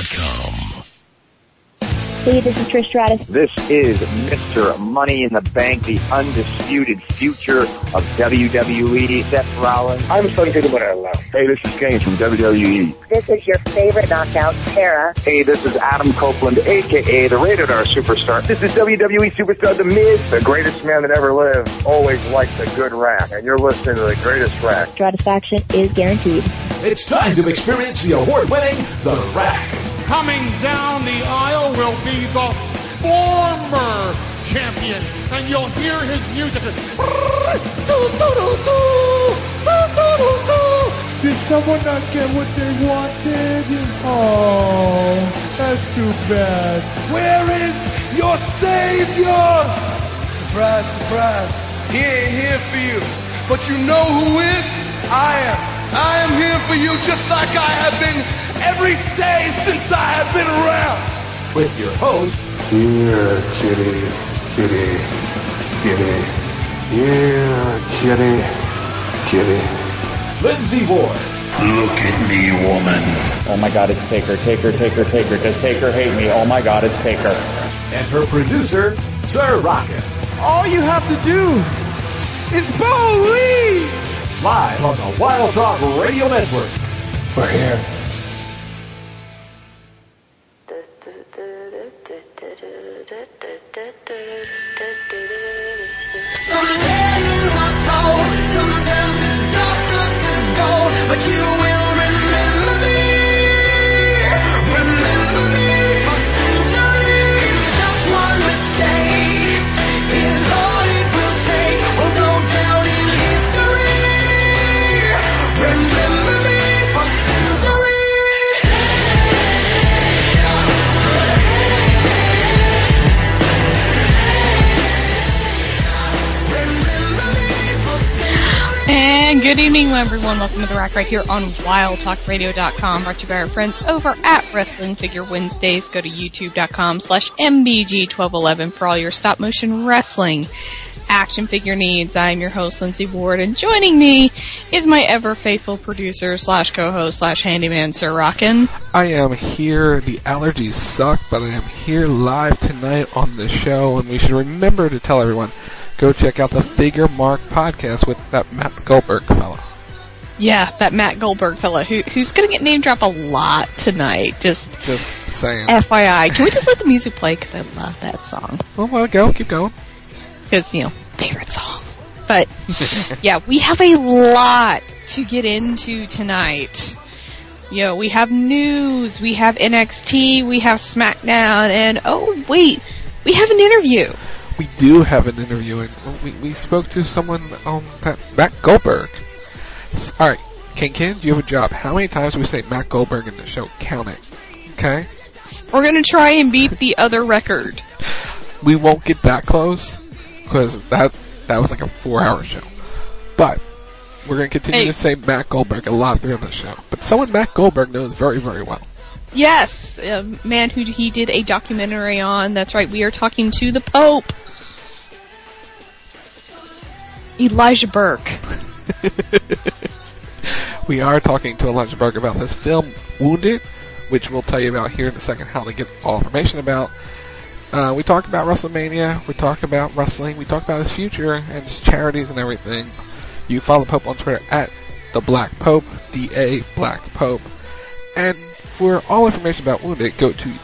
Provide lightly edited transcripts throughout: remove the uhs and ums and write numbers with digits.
RackRadio.com. Hey, this is Trish Stratus. This is Mr. Money in the Bank, the undisputed future of WWE, Seth Rollins. I'm Son Morella. Hey, this is Kane from WWE. This is your favorite knockout, Tara. Hey, this is Adam Copeland, a.k.a. the Rated R Superstar. This is WWE Superstar The Miz. The greatest man that ever lived always liked a good rack, and you're listening to the greatest rack. Satisfaction is guaranteed. It's time to experience the award-winning The Rack. Coming down the aisle will be the former champion, and you'll hear his music. Did someone not get what they wanted? Oh, that's too bad. Where is your savior? Surprise, surprise. He ain't here for you. But you know who is? I am. I am here for you just like I have been every day since I have been around. With your host, Yeah, kitty, kitty, kitty. Yeah, kitty, kitty. Lindsay Ward. Look at me, woman. Oh my God, it's Taker, Taker, Taker, Taker. Does Taker hate me? Oh my God, it's Taker. And her producer, Sir Rocket. All you have to do is believe. Live on the Wild Talk Radio Network. We're here. Some legends are told, some of them dust to gold, but you will remember me for centuries. Just one mistake is all it will take. We'll go down in history. Remember me for centuries. And good evening, everyone. Welcome to The Rack right here on WildTalkRadio.com, brought to you by our friends over at Wrestling Figure Wednesdays. Go to YouTube.com/MBG1211 for all your stop-motion wrestling action figure needs. I'm your host, Lindsay Ward, and joining me is my ever-faithful producer /co-host /handyman, Sir Rockin'. I am here. The allergies suck, but I am here live tonight on the show, and we should remember to tell everyone, go check out the Figure Mark podcast with that Matt Goldberg fellow. Yeah, that Matt Goldberg fellow who's going to get name dropped a lot tonight. Just saying. FYI. Can we just let the music play? Because I love that song. Well, keep going. Because, favorite song. But, yeah, we have a lot to get into tonight. We have news, we have NXT, we have SmackDown, and, oh, wait, we have an interview. We do have an interview, and we spoke to someone, that Matt Goldberg. Alright, Ken, do you have a job? How many times do we say Matt Goldberg in the show? Count it. Okay? We're gonna try and beat the other record. We won't get that close, because that was like a 4-hour show. But, we're gonna continue to say Matt Goldberg a lot throughout the show. But someone Matt Goldberg knows very, very well. Yes, a man who he did a documentary on. That's right, we are talking to the Pope. Elijah Burke. We are talking to Elijah Burke about this film, Wounded, which we'll tell you about here in a second how to get all information about. We talk about WrestleMania, we talk about wrestling, we talk about his future and his charities and everything. You follow the Pope on Twitter at The Black Pope, D-A Black Pope. And for all information about Wounded, go to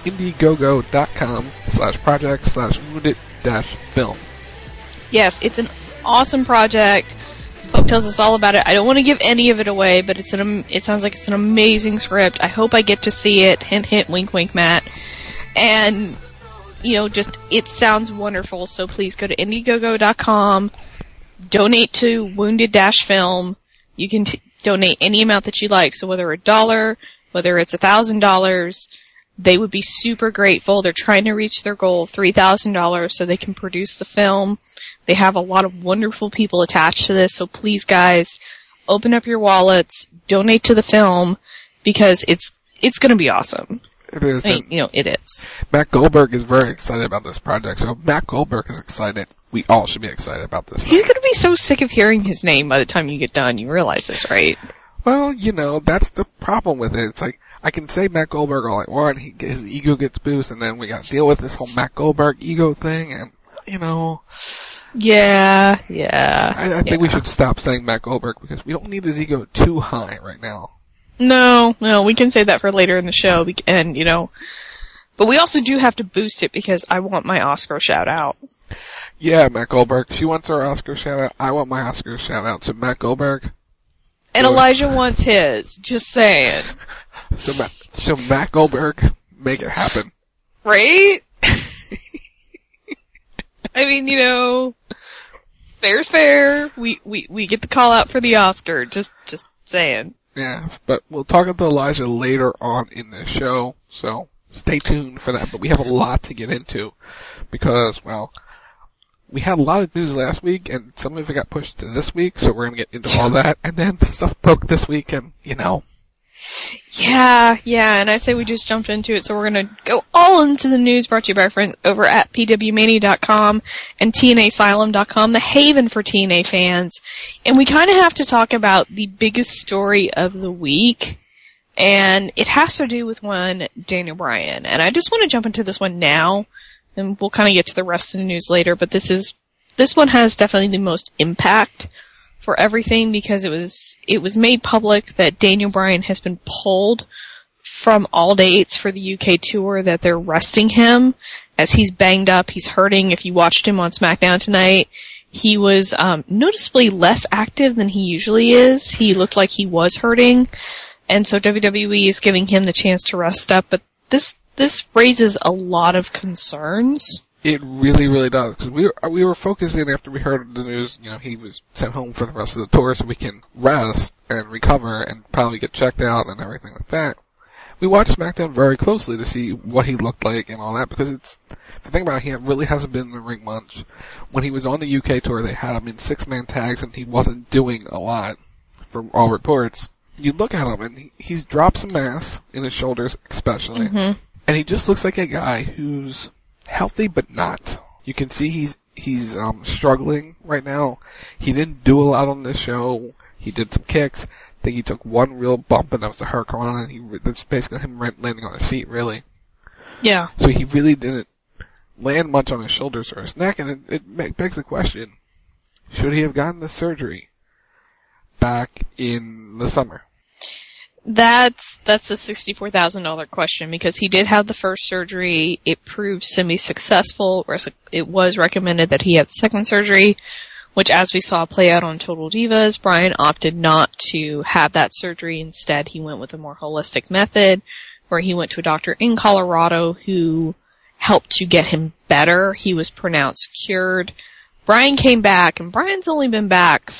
indiegogo.com/project/wounded-film. Yes, it's an awesome project. Pope tells us all about it. I don't want to give any of it away, but it sounds like it's an amazing script. I hope I get to see it. Hint, hint, wink, wink, Matt. And, it sounds wonderful. So please go to indiegogo.com, donate to Wounded-Film. You can donate any amount that you like. So whether $1, whether it's $1,000, they would be super grateful. They're trying to reach their goal of $3,000 so they can produce the film. They have a lot of wonderful people attached to this, so please, guys, open up your wallets, donate to the film, because it's going to be awesome. It is. It is. Matt Goldberg is very excited about this project, so if Matt Goldberg is excited, we all should be excited about this. He's going to be so sick of hearing his name by the time you get done. You realize this, right? Well, that's the problem with it. It's like, I can say Matt Goldberg all I want, his ego gets boosted, and then we gotta deal with this whole Matt Goldberg ego thing, and, Yeah. I think we should stop saying Matt Goldberg, because we don't need his ego too high right now. No, we can say that for later in the show, and, but we also do have to boost it because I want my Oscar shout out. Yeah, Matt Goldberg. She wants her Oscar shout out. I want my Oscar shout out. So Matt Goldberg. And Elijah wants his. Just saying. So Matt Goldberg, make it happen. Right? I mean, fair's fair. We get the call out for the Oscar. Just saying. Yeah, but we'll talk about Elijah later on in the show, so stay tuned for that. But we have a lot to get into because, well, we had a lot of news last week, and some of it got pushed to this week, so we're going to get into all that. And then stuff broke this week, and, Yeah, and I say we just jumped into it, so we're going to go all into the news brought to you by our friends over at pwmania.com and tnasylum.com, the haven for TNA fans. And we kind of have to talk about the biggest story of the week, and it has to do with one Daniel Bryan. And I just want to jump into this one now, and we'll kind of get to the rest of the news later, but this one has definitely the most impact for everything because it was made public that Daniel Bryan has been pulled from all dates for the UK tour, that they're resting him as he's banged up, he's hurting. If you watched him on SmackDown tonight, he was noticeably less active than he usually is. He looked like he was hurting, and so WWE is giving him the chance to rest up, but this raises a lot of concerns. It really, really does. Because we were focusing after we heard the news, he was sent home for the rest of the tour so we can rest and recover and probably get checked out and everything like that. We watched SmackDown very closely to see what he looked like and all that because the thing about it, he really hasn't been in the ring much. When he was on the UK tour, they had him in 6-man tags and he wasn't doing a lot from all reports. You look at him and he's dropped some mass in his shoulders especially. Mm-hmm. And he just looks like a guy who's healthy but not. You can see he's struggling right now. He didn't do a lot on this show. He did some kicks. I think he took one real bump and that was the Hurricane, and that's basically him landing on his feet, really. Yeah. So he really didn't land much on his shoulders or his neck, and it begs the question, should he have gotten the surgery back in the summer? That's the $64,000 question because he did have the first surgery. It proved semi-successful. It was recommended that he have the second surgery, which as we saw play out on Total Divas, Bryan opted not to have that surgery. Instead, he went with a more holistic method where he went to a doctor in Colorado who helped to get him better. He was pronounced cured. Bryan came back, and Bryan's only been back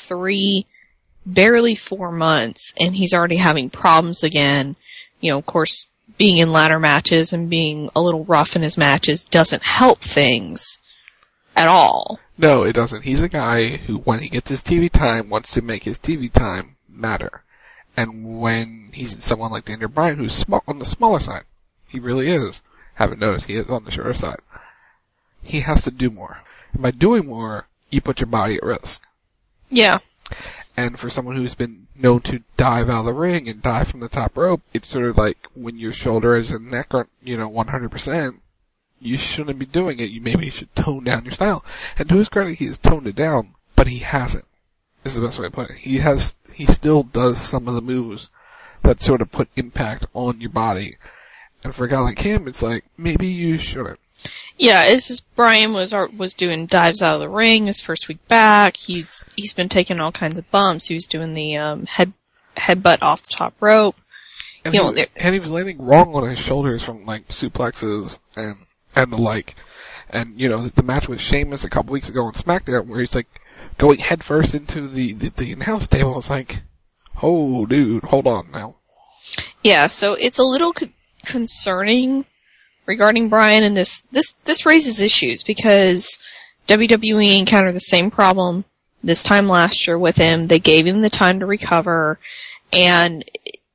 barely 4 months, and he's already having problems again. Of course, being in ladder matches and being a little rough in his matches doesn't help things at all. No, it doesn't. He's a guy who, when he gets his TV time, wants to make his TV time matter. And when he's someone like Daniel Bryan, who's on the smaller side, he really is. Haven't noticed, he is on the shorter side. He has to do more. And by doing more, you put your body at risk. Yeah. And for someone who's been known to dive out of the ring and dive from the top rope, it's sort of like when your shoulders and neck aren't, 100%, you shouldn't be doing it. Maybe you should tone down your style. And to his credit, he has toned it down, but he hasn't. This is the best way to put it. He still does some of the moves that sort of put impact on your body. And for a guy like him, it's like, maybe you shouldn't. Yeah, it's just Bryan was doing dives out of the ring his first week back. He's been taking all kinds of bumps. He was doing the headbutt off the top rope. And he was landing wrong on his shoulders from like suplexes and the like. And the match with Sheamus a couple weeks ago on SmackDown where he's like going headfirst into the announce table. It's like, oh dude, hold on now. Yeah, so it's a little concerning regarding Bryan, and this raises issues because WWE encountered the same problem this time last year with him. They gave him the time to recover, and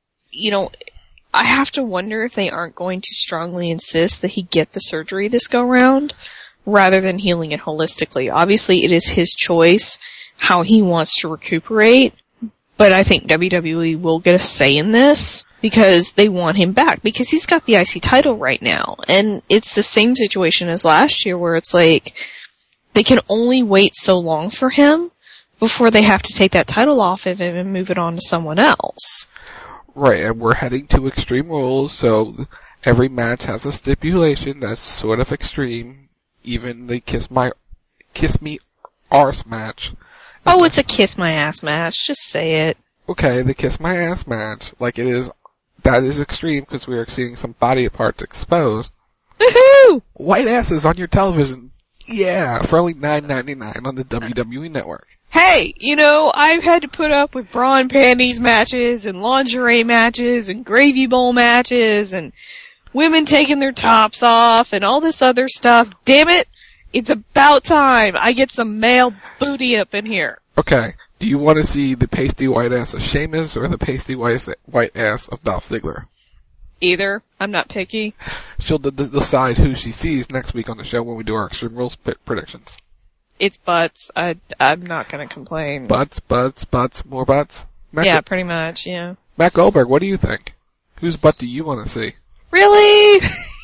I have to wonder if they aren't going to strongly insist that he get the surgery this go round rather than healing it holistically. Obviously, it is his choice how he wants to recuperate, But I think WWE will get a say in this because they want him back, because he's got the IC title right now. And it's the same situation as last year where it's like they can only wait so long for him before they have to take that title off of him and move it on to someone else. Right, and we're heading to Extreme Rules, so every match has a stipulation that's sort of extreme. Even the Kiss Me Arse match. Oh, it's a kiss my ass match. Just say it. Okay, the Kiss My Ass match, like it is, that is extreme because we are seeing some body parts exposed. Woohoo! White asses on your television. Yeah, for only $9.99 on the WWE Network. Hey, I've had to put up with bra and panties matches and lingerie matches and gravy bowl matches and women taking their tops off and all this other stuff. Damn it, it's about time I get some male booty up in here. Okay, do you want to see the pasty white ass of Sheamus or the pasty white ass of Dolph Ziggler? Either. I'm not picky. She'll decide who she sees next week on the show when we do our Extreme Rules predictions. It's butts. I'm not gonna complain. Butts, more butts? Yeah, pretty much, yeah. Matt Goldberg, what do you think? Whose butt do you want to see? Really?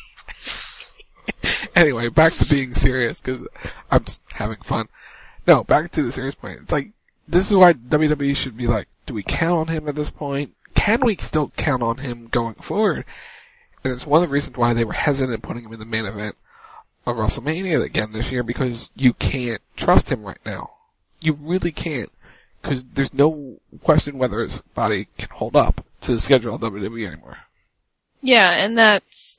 Anyway, back to being serious, because I'm just having fun. No, back to the serious point. It's like, this is why WWE should be like, do we count on him at this point? Can we still count on him going forward? And it's one of the reasons why they were hesitant putting him in the main event of WrestleMania again this year, because you can't trust him right now. You really can't. Because there's no question whether his body can hold up to the schedule of WWE anymore. Yeah, and that's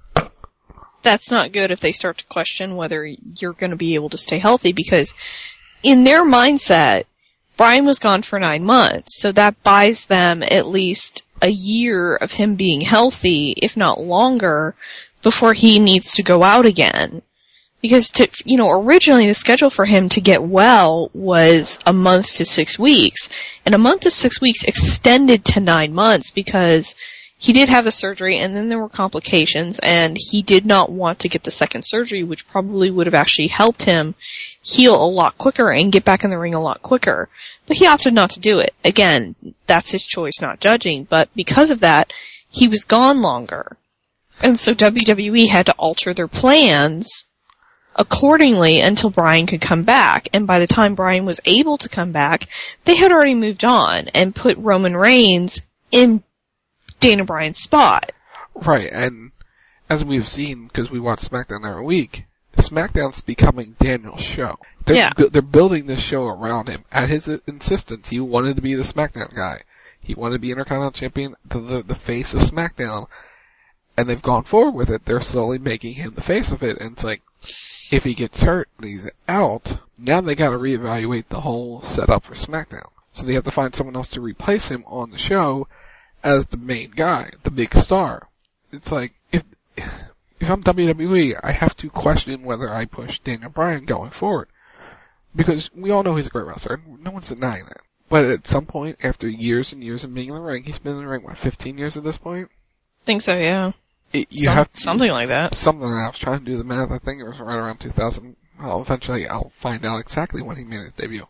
not good if they start to question whether you're going to be able to stay healthy, because in their mindset, Bryan was gone for 9 months, so that buys them at least a year of him being healthy, if not longer, before he needs to go out again. Because originally the schedule for him to get well was a month to 6 weeks, and a month to 6 weeks extended to 9 months because he did have the surgery and then there were complications, and he did not want to get the second surgery, which probably would have actually helped him heal a lot quicker and get back in the ring a lot quicker. But he opted not to do it. Again, that's his choice, not judging, but because of that, he was gone longer. And so WWE had to alter their plans accordingly until Bryan could come back. And by the time Bryan was able to come back, they had already moved on and put Roman Reigns in Daniel Bryan's spot. Right, and as we've seen, because we watch SmackDown every week, SmackDown's becoming Daniel's show. They're building this show around him. At his insistence, he wanted to be the SmackDown guy. He wanted to be Intercontinental Champion, the face of SmackDown. And they've gone forward with it. They're slowly making him the face of it. And it's like, if he gets hurt and he's out, now they gotta reevaluate the whole setup for SmackDown. So they have to find someone else to replace him on the show as the main guy, the big star. It's like, if I'm WWE, I have to question whether I push Daniel Bryan going forward. Because we all know he's a great wrestler. No one's denying that. But at some point, after years and years of being in the ring, he's been in the ring, 15 years at this point? Think so, yeah. Something like that. Something I was trying to do the math. I think it was right around 2000. Well, eventually I'll find out exactly when he made his debut.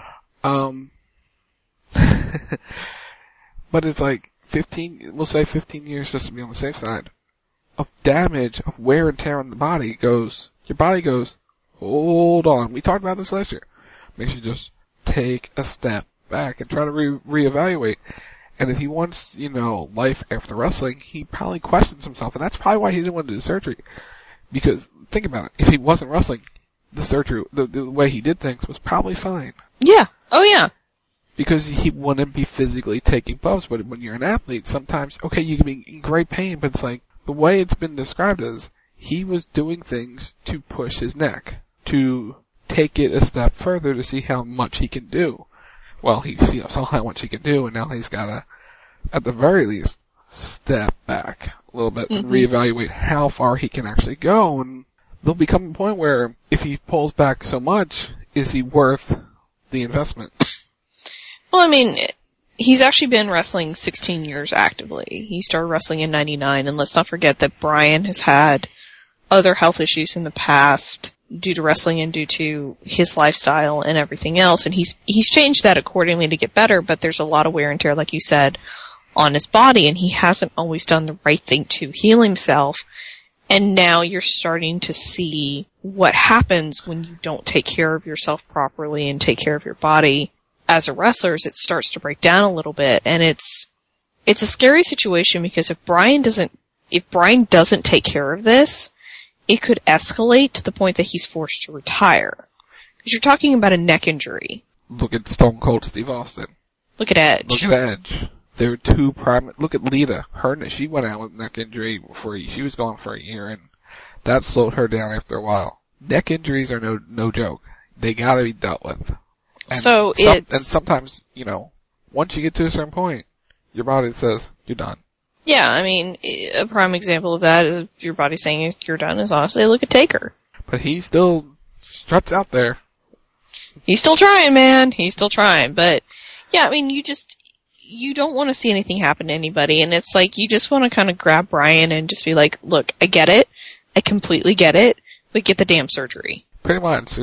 But it's like 15 years just to be on the safe side of damage, of wear and tear on the body your body goes, hold on. We talked about this last year. Makes you just take a step back and try to reevaluate. And if he wants, life after wrestling, he probably questions himself. And that's probably why he didn't want to do surgery. Because, think about it, if he wasn't wrestling, the surgery, the way he did things was probably fine. Yeah. Oh yeah. Because he wouldn't be physically taking bumps. But when you're an athlete, sometimes, okay, you can be in great pain, but it's like, the way it's been described is, he was doing things to push his neck, to take it a step further to see how much he can do. Well, he saw how much he can do, and now he's gotta, at the very least, step back a little bit and reevaluate how far he can actually go, and there'll become a point where, if he pulls back so much, is he worth the investment? Well, I mean, he's actually been wrestling 16 years actively. He started wrestling in 99, and let's not forget that Bryan has had other health issues in the past due to wrestling and due to his lifestyle and everything else. And he's changed that accordingly to get better, but there's a lot of wear and tear, like you said, on his body, and he hasn't always done the right thing to heal himself. And now you're starting to see what happens when you don't take care of yourself properly and take care of your body. As a wrestler, it starts to break down a little bit, and it's a scary situation because if Bryan doesn't take care of this, it could escalate to the point that he's forced to retire. Because you're talking about a neck injury. Look at Stone Cold Steve Austin. Look at Edge. Look at Edge. They're two prime. Look at Lita. She went out with neck injury she was gone for a year, and that slowed her down after a while. Neck injuries are no joke. They gotta be dealt with. And sometimes, once you get to a certain point, your body says, you're done. Yeah, I mean, a prime example of that is your body saying you're done is honestly look at Taker. But he still struts out there. He's still trying, man. He's still trying. But, yeah, I mean, you don't want to see anything happen to anybody, and it's like you just want to kind of grab Bryan and just be like, look, I get it. I completely get it, but get the damn surgery. Pretty much.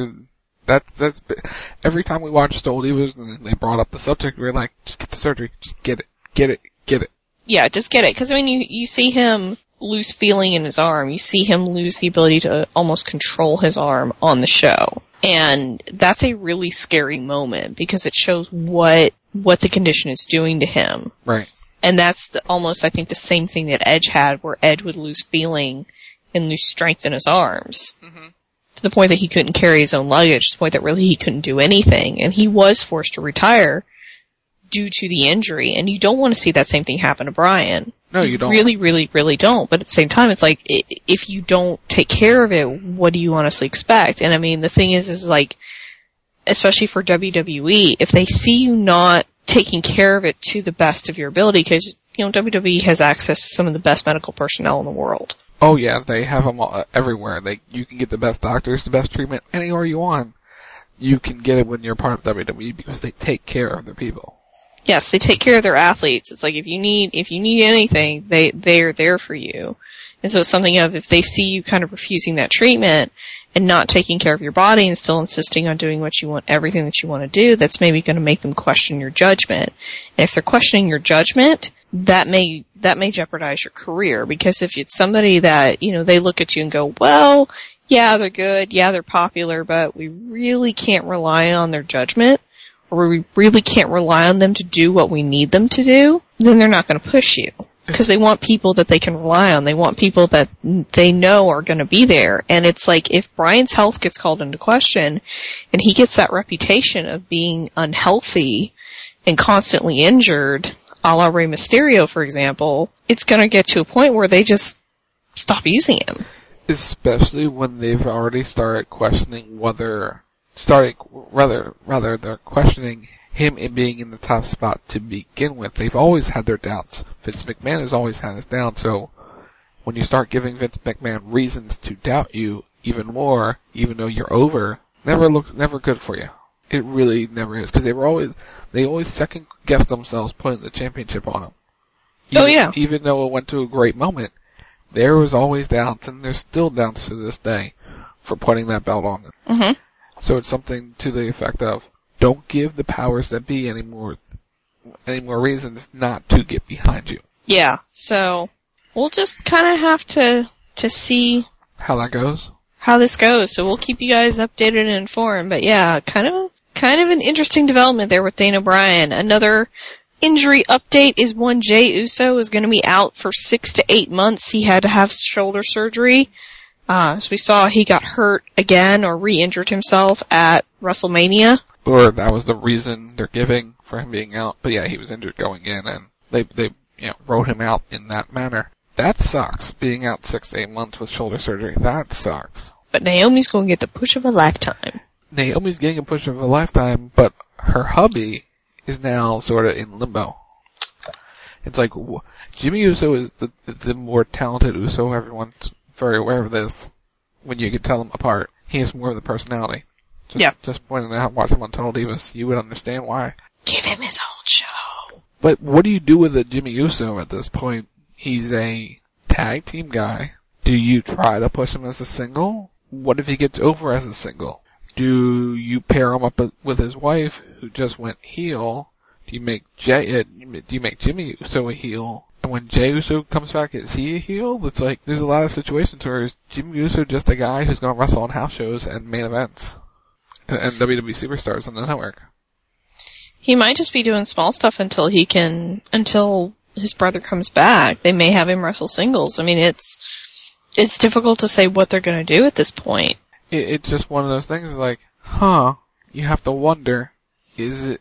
That's every time we watched Old Divas and they brought up the subject, we were like, just get the surgery. Just get it. Yeah, just get it. Because, I mean, you see him lose feeling in his arm. You see him lose the ability to almost control his arm on the show. And that's a really scary moment because it shows what the condition is doing to him. Right. And that's almost, I think, the same thing that Edge had, where Edge would lose feeling and lose strength in his arms. Mm-hmm. To the point that he couldn't carry his own luggage, to the point that really he couldn't do anything. And he was forced to retire due to the injury. And you don't want to see that same thing happen to Bryan. No, you don't. Really, really, really don't. But at the same time, it's like, if you don't take care of it, what do you honestly expect? And I mean, the thing is like, especially for WWE, if they see you not taking care of it to the best of your ability, because, WWE has access to some of the best medical personnel in the world. Oh yeah, they have them all, everywhere. You can get the best doctors, the best treatment, anywhere you want. You can get it when you're part of WWE because they take care of their people. Yes, they take care of their athletes. It's like if you need anything, they are there for you. And so it's something of if they see you kind of refusing that treatment and not taking care of your body and still insisting on doing what you want, everything that you want to do, that's maybe going to make them question your judgment. And if they're questioning your judgment, that may jeopardize your career, because if it's somebody that, they look at you and go, well, yeah, they're good, yeah, they're popular, but we really can't rely on their judgment, or we really can't rely on them to do what we need them to do, then they're not going to push you. Because they want people that they can rely on. They want people that they know are going to be there. And it's like, if Bryan's health gets called into question, and he gets that reputation of being unhealthy and constantly injured, a la Rey Mysterio, for example, it's going to get to a point where they just stop using him. Especially when they've already started questioning they're questioning him in being in the top spot to begin with. They've always had their doubts. Vince McMahon has always had his doubts, so when you start giving Vince McMahon reasons to doubt you even more, even though you're over, never good for you. It really never is, because they always second guess themselves putting the championship on him. Even though it went to a great moment, there was always doubts, and there's still doubts to this day for putting that belt on them. Mm-hmm. So it's something to the effect of, don't give the powers that be any more reasons not to get behind you. Yeah, so we'll just kind of have to see how that goes. How this goes. So we'll keep you guys updated and informed. But yeah, kind of an interesting development there with Daniel Bryan. Another injury update is one Jey Uso is going to be out for 6 to 8 months. He had to have shoulder surgery. As we saw, he got hurt again or re-injured himself at WrestleMania. Or that was the reason they're giving for him being out. But yeah, he was injured going in, and they wrote him out in that manner. That sucks, being out 6 to 8 months with shoulder surgery. That sucks. But Naomi's going to get the push of a lifetime. Naomi's getting a push of a lifetime, but her hubby is now sort of in limbo. It's like, Jimmy Uso is the more talented Uso. Everyone's very aware of this. When you can tell them apart, he has more of the personality. Just pointing out, watch him on Total Divas, you would understand why. Give him his own show. But what do you do with a Jimmy Uso at this point? He's a tag team guy. Do you try to push him as a single? what if he gets over as a single? Do you pair him up with his wife, who just went heel? Do you make Jimmy Uso a heel? And when Jey Uso comes back, is he a heel? It's like, there's a lot of situations where is Jimmy Uso just a guy who's going to wrestle on house shows and main events and WWE superstars on the network? He might just be doing small stuff until his brother comes back. They may have him wrestle singles. I mean, it's difficult to say what they're going to do at this point. It's just one of those things like, you have to wonder, it's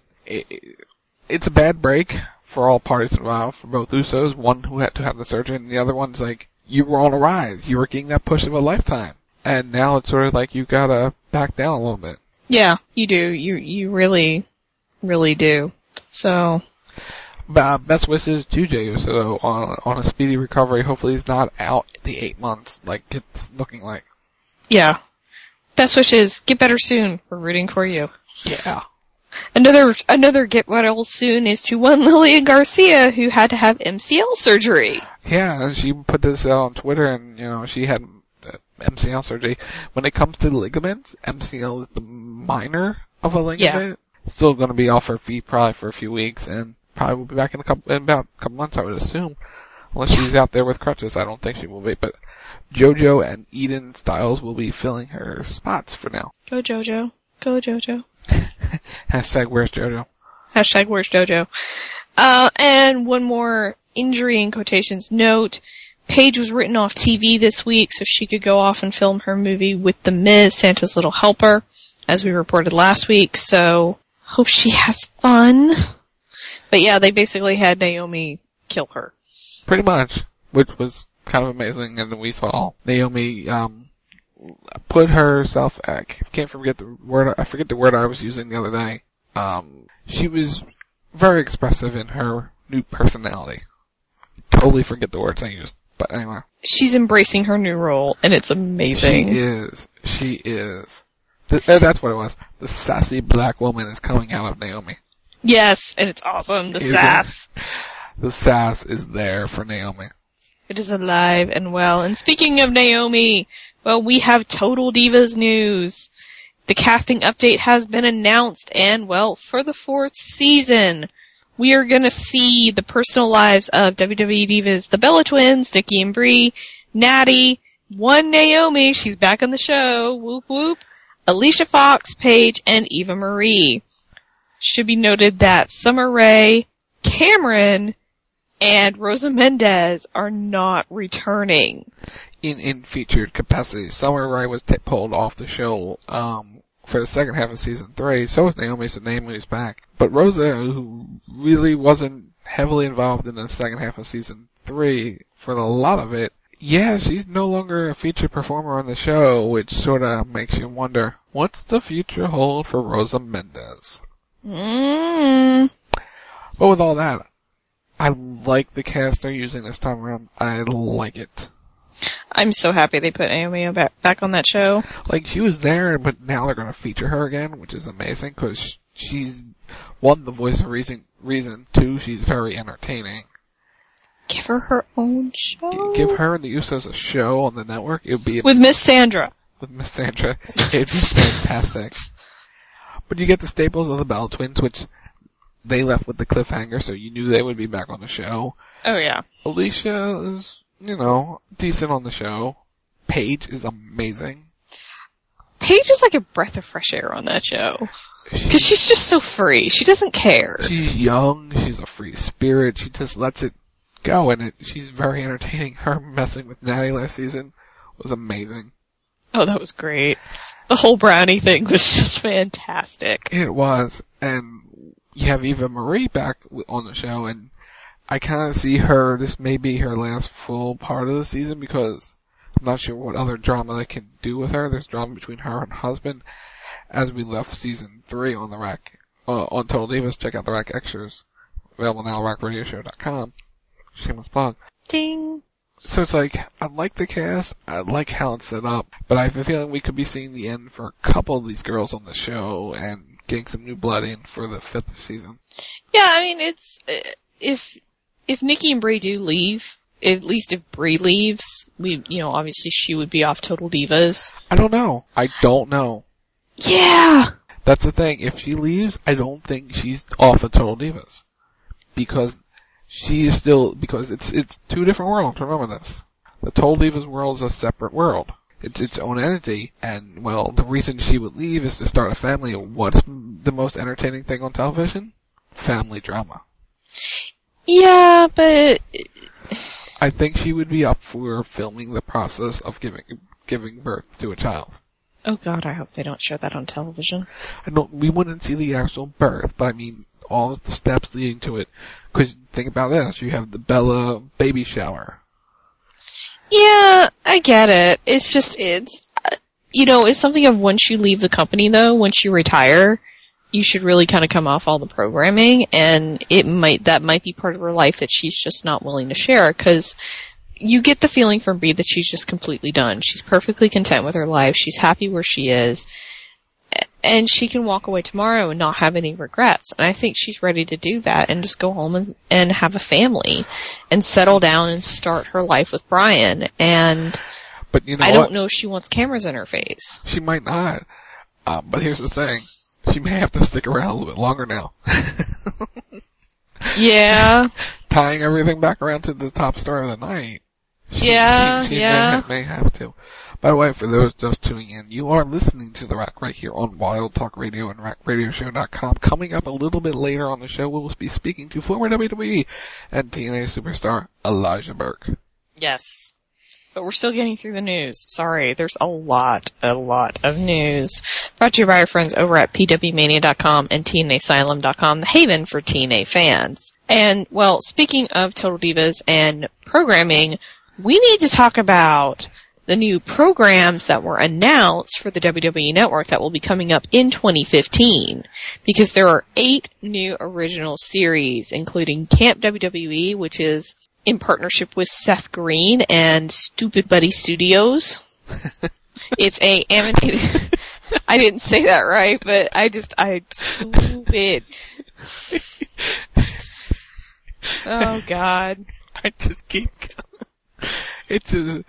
a bad break for all parties involved, for both Usos, one who had to have the surgery, and the other one's like, you were on a rise, you were getting that push of a lifetime. And now it's sort of like you gotta back down a little bit. Yeah, you do. You really, really do. So. Best wishes to Jey Uso on a speedy recovery. Hopefully he's not out the 8 months like it's looking like. Yeah. Best wishes. Get better soon. We're rooting for you. Yeah. Another get well soon is to one Lillian Garcia, who had to have MCL surgery. Yeah, she put this out on Twitter, and she had MCL surgery. When it comes to ligaments, MCL is the minor of a ligament. Yeah. Still going to be off her feet probably for a few weeks, and probably will be back in about a couple months, I would assume. Unless she's out there with crutches, I don't think she will be. But JoJo and Eden Styles will be filling her spots for now. Go JoJo. Go JoJo. Hashtag where's JoJo. Hashtag where's JoJo. And one more injury in quotations note. Paige was written off TV this week so she could go off and film her movie with The Miz, Santa's Little Helper, as we reported last week. So hope she has fun. But yeah, they basically had Naomi kill her. Pretty much, which was kind of amazing. And we saw Naomi put herself, I forget the word I was using the other day. She was very expressive in her new personality. Totally forget the words I used, but anyway. She's embracing her new role, and it's amazing. She is. That's what it was. The sassy black woman is coming out of Naomi. Yes, and it's awesome. The sass. The sass is there for Naomi. It is alive and well. And speaking of Naomi, well, we have Total Divas news. The casting update has been announced, and well, for the 4th season, we are gonna see the personal lives of WWE Divas, the Bella Twins, Nikki and Brie, Natty, one Naomi, she's back on the show, whoop whoop, Alicia Fox, Paige, and Eva Marie. Should be noted that Summer Rae, Cameron, and Rosa Mendez are not returning. In featured capacity. Summer Rae was pulled off the show for the second half of season 3. So was Naomi, so Naomi's back. But Rosa, who really wasn't heavily involved in the second half of season 3 for a lot of it, yeah, she's no longer a featured performer on the show, which sort of makes you wonder, what's the future hold for Rosa Mendez? But with all that, I like the cast they're using this time around. I like it. I'm so happy they put Naomi back on that show. Like, she was there, but now they're going to feature her again, which is amazing, because she's, one, the voice of reason, two, she's very entertaining. Give her own show. Give her and the Usos a show on the network. It would be with Miss Sandra. With Miss Sandra. It'd be fantastic. But you get the staples of the Bella Twins, which they left with the cliffhanger, so you knew they would be back on the show. Oh, yeah. Alicia is, decent on the show. Paige is amazing. Paige is like a breath of fresh air on that show. Because she's just so free. She doesn't care. She's young. She's a free spirit. She just lets it go, and she's very entertaining. Her messing with Natty last season was amazing. Oh, that was great. The whole brownie thing was just fantastic. It was. And you have Eva Marie back on the show, and I kind of see her, this may be her last full part of the season, because I'm not sure what other drama they can do with her. There's drama between her and her husband, as we left season 3 on the Rack, on Total Divas. Check out the Rack Extras. Available now at rackradioshow.com. Shameless plug. Ding. So it's like, I like the cast, I like how it's set up, but I have a feeling we could be seeing the end for a couple of these girls on the show and getting some new blood in for the 5th season. Yeah, I mean, it's, if Nikki and Brie do leave, at least if Brie leaves, obviously she would be off Total Divas. I don't know. Yeah! That's the thing. If she leaves, I don't think she's off of Total Divas. Because it's two different worlds, remember this. The Total Divas world is a separate world. It's its own entity, and, well, the reason she would leave is to start a family. What's the most entertaining thing on television? Family drama. Yeah, but... I think she would be up for filming the process of giving birth to a child. Oh God, I hope they don't show that on television. We wouldn't see the actual birth, but I mean, all of the steps leading to it. Cause think about this, you have the Bella baby shower. Yeah, I get it. It's just, it's something of once you leave the company though, once you retire, you should really kind of come off all the programming, and that might be part of her life that she's just not willing to share, cause you get the feeling from Brie that she's just completely done. She's perfectly content with her life. She's happy where she is. And she can walk away tomorrow and not have any regrets. And I think she's ready to do that and just go home and have a family and settle down and start her life with Brian. But I don't know if she wants cameras in her face. She might not. But here's the thing. She may have to stick around a little bit longer now. Yeah. Tying everything back around to the top star of the night. She may have to. By the way, for those just tuning in, you are listening to The Rack right here on Wild Talk Radio and RackRadioshow.com. Coming up a little bit later on the show, we'll be speaking to former WWE and TNA superstar Elijah Burke. Yes. But we're still getting through the news. Sorry, there's a lot of news. Brought to you by our friends over at pwmania.com and TNAsylum.com, the haven for TNA fans. And, well, speaking of Total Divas and programming, we need to talk about the new programs that were announced for the WWE Network that will be coming up in 2015. Because there are 8 new original series, including Camp WWE, which is in partnership with Seth Green and Stupid Buddy Studios. It's a animated... I didn't say that right, but stupid. Oh God. I just keep going.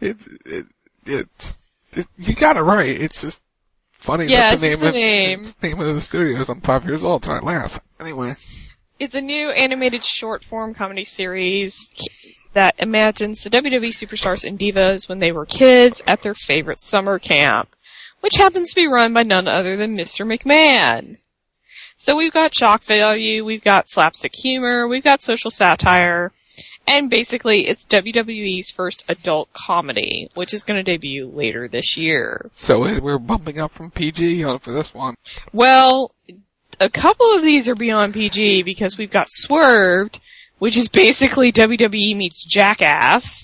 You got it right. It's just funny. Yeah, that's it's the name. It's the name of the studios. I'm 5 years old, so I laugh. Anyway. It's a new animated short-form comedy series that imagines the WWE superstars and divas when they were kids at their favorite summer camp, which happens to be run by none other than Mr. McMahon. So we've got shock value, we've got slapstick humor, we've got social satire, and basically it's WWE's first adult comedy, which is going to debut later this year. So we're bumping up from PG for this one. Well, a couple of these are beyond PG because we've got Swerved, which is basically WWE meets Jackass.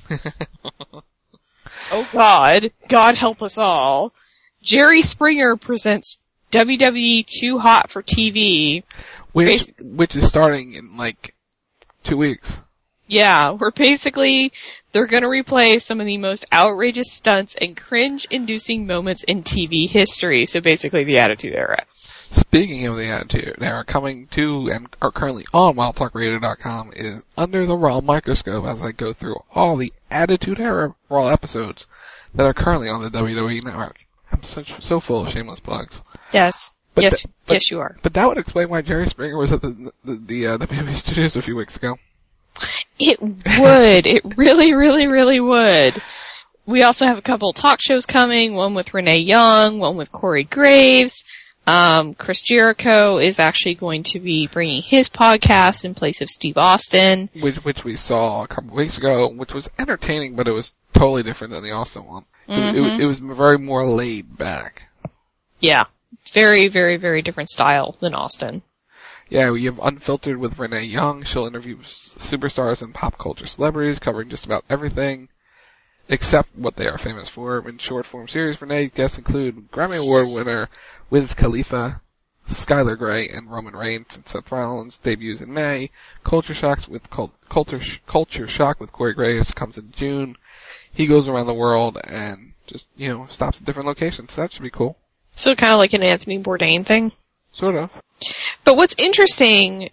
Oh God. God help us all. Jerry Springer presents WWE Too Hot for TV. Which is starting in 2 weeks. Yeah, where basically they're gonna replay some of the most outrageous stunts and cringe-inducing moments in TV history. So basically the Attitude Era. Speaking of the Attitude Era, coming to and are currently on WildTalkRadio.com is Under the Raw Microscope as I go through all the Attitude Era Raw episodes that are currently on the WWE Network. I'm so full of shameless plugs. Yes. Yes, you are. But that would explain why Jerry Springer was at the WWE Studios a few weeks ago. It would. It really, really, really would. We also have a couple talk shows coming, one with Renee Young, one with Corey Graves. Chris Jericho is actually going to be bringing his podcast in place of Steve Austin. Which we saw a couple weeks ago, which was entertaining, but it was totally different than the Austin one. Mm-hmm. It was very more laid back. Yeah. Very, very, very different style than Austin. Yeah, we have Unfiltered with Renee Young. She'll interview superstars and pop culture celebrities, covering just about everything except what they are famous for. In short form series, Renee guests include Grammy Award winner Wiz Khalifa, Skylar Grey, and Roman Reigns, and Seth Rollins debuts in May. Culture Shock with Corey Graves comes in June. He goes around the world and just, stops at different locations. So that should be cool. So kind of like an Anthony Bourdain thing? Sort of. But what's interesting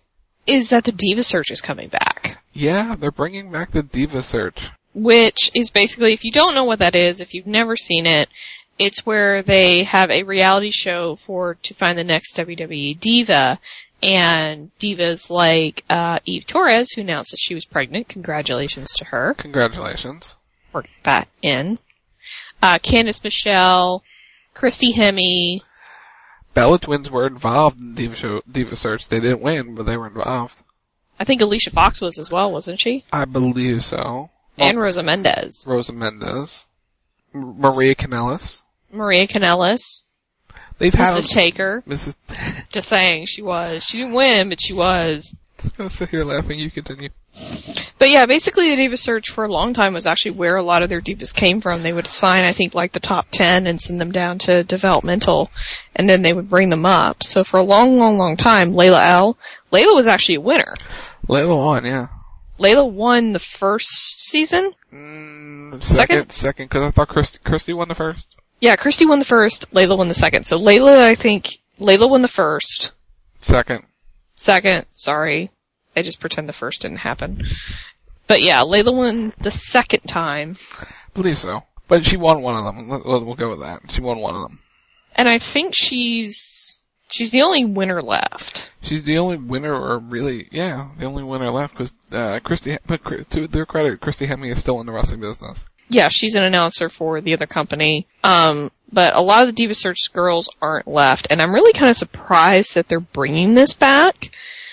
is that the Diva Search is coming back. Yeah, they're bringing back the Diva Search. Which is basically, if you don't know what that is, if you've never seen it, it's where they have a reality show to find the next WWE Diva. And divas like Eve Torres, who announced that she was pregnant. Congratulations to her. Congratulations. Worked that in. Candice Michelle, Christy Hemme. Bella Twins were involved in Diva Search. They didn't win, but they were involved. I think Alicia Fox was as well, wasn't she? I believe so. And Rosa Mendez. Maria Kanellis. They've had Mrs. Taker. Just saying, she was. She didn't win, but she was. I'm going to sit here laughing. You continue. But yeah, basically the Diva Search for a long time was actually where a lot of their divas came from. They would assign, I think, like the top 10 and send them down to developmental, and then they would bring them up. So for a long time, Layla was actually a winner. Layla won, yeah. Layla won the first season? Second, because I thought Christy won the first. Yeah, Christy won the first, Layla won the second. So Layla won the first. Second, sorry. I just pretend the first didn't happen. But yeah, Layla won the second time. I believe so. But she won one of them. We'll go with that. She won one of them. And I think she's the only winner left. She's the only winner, or really, yeah, the only winner left, because Christy, but to their credit, Christy Hemme is still in the wrestling business. Yeah, she's an announcer for the other company. But a lot of the Diva Search girls aren't left, and I'm really kind of surprised that they're bringing this back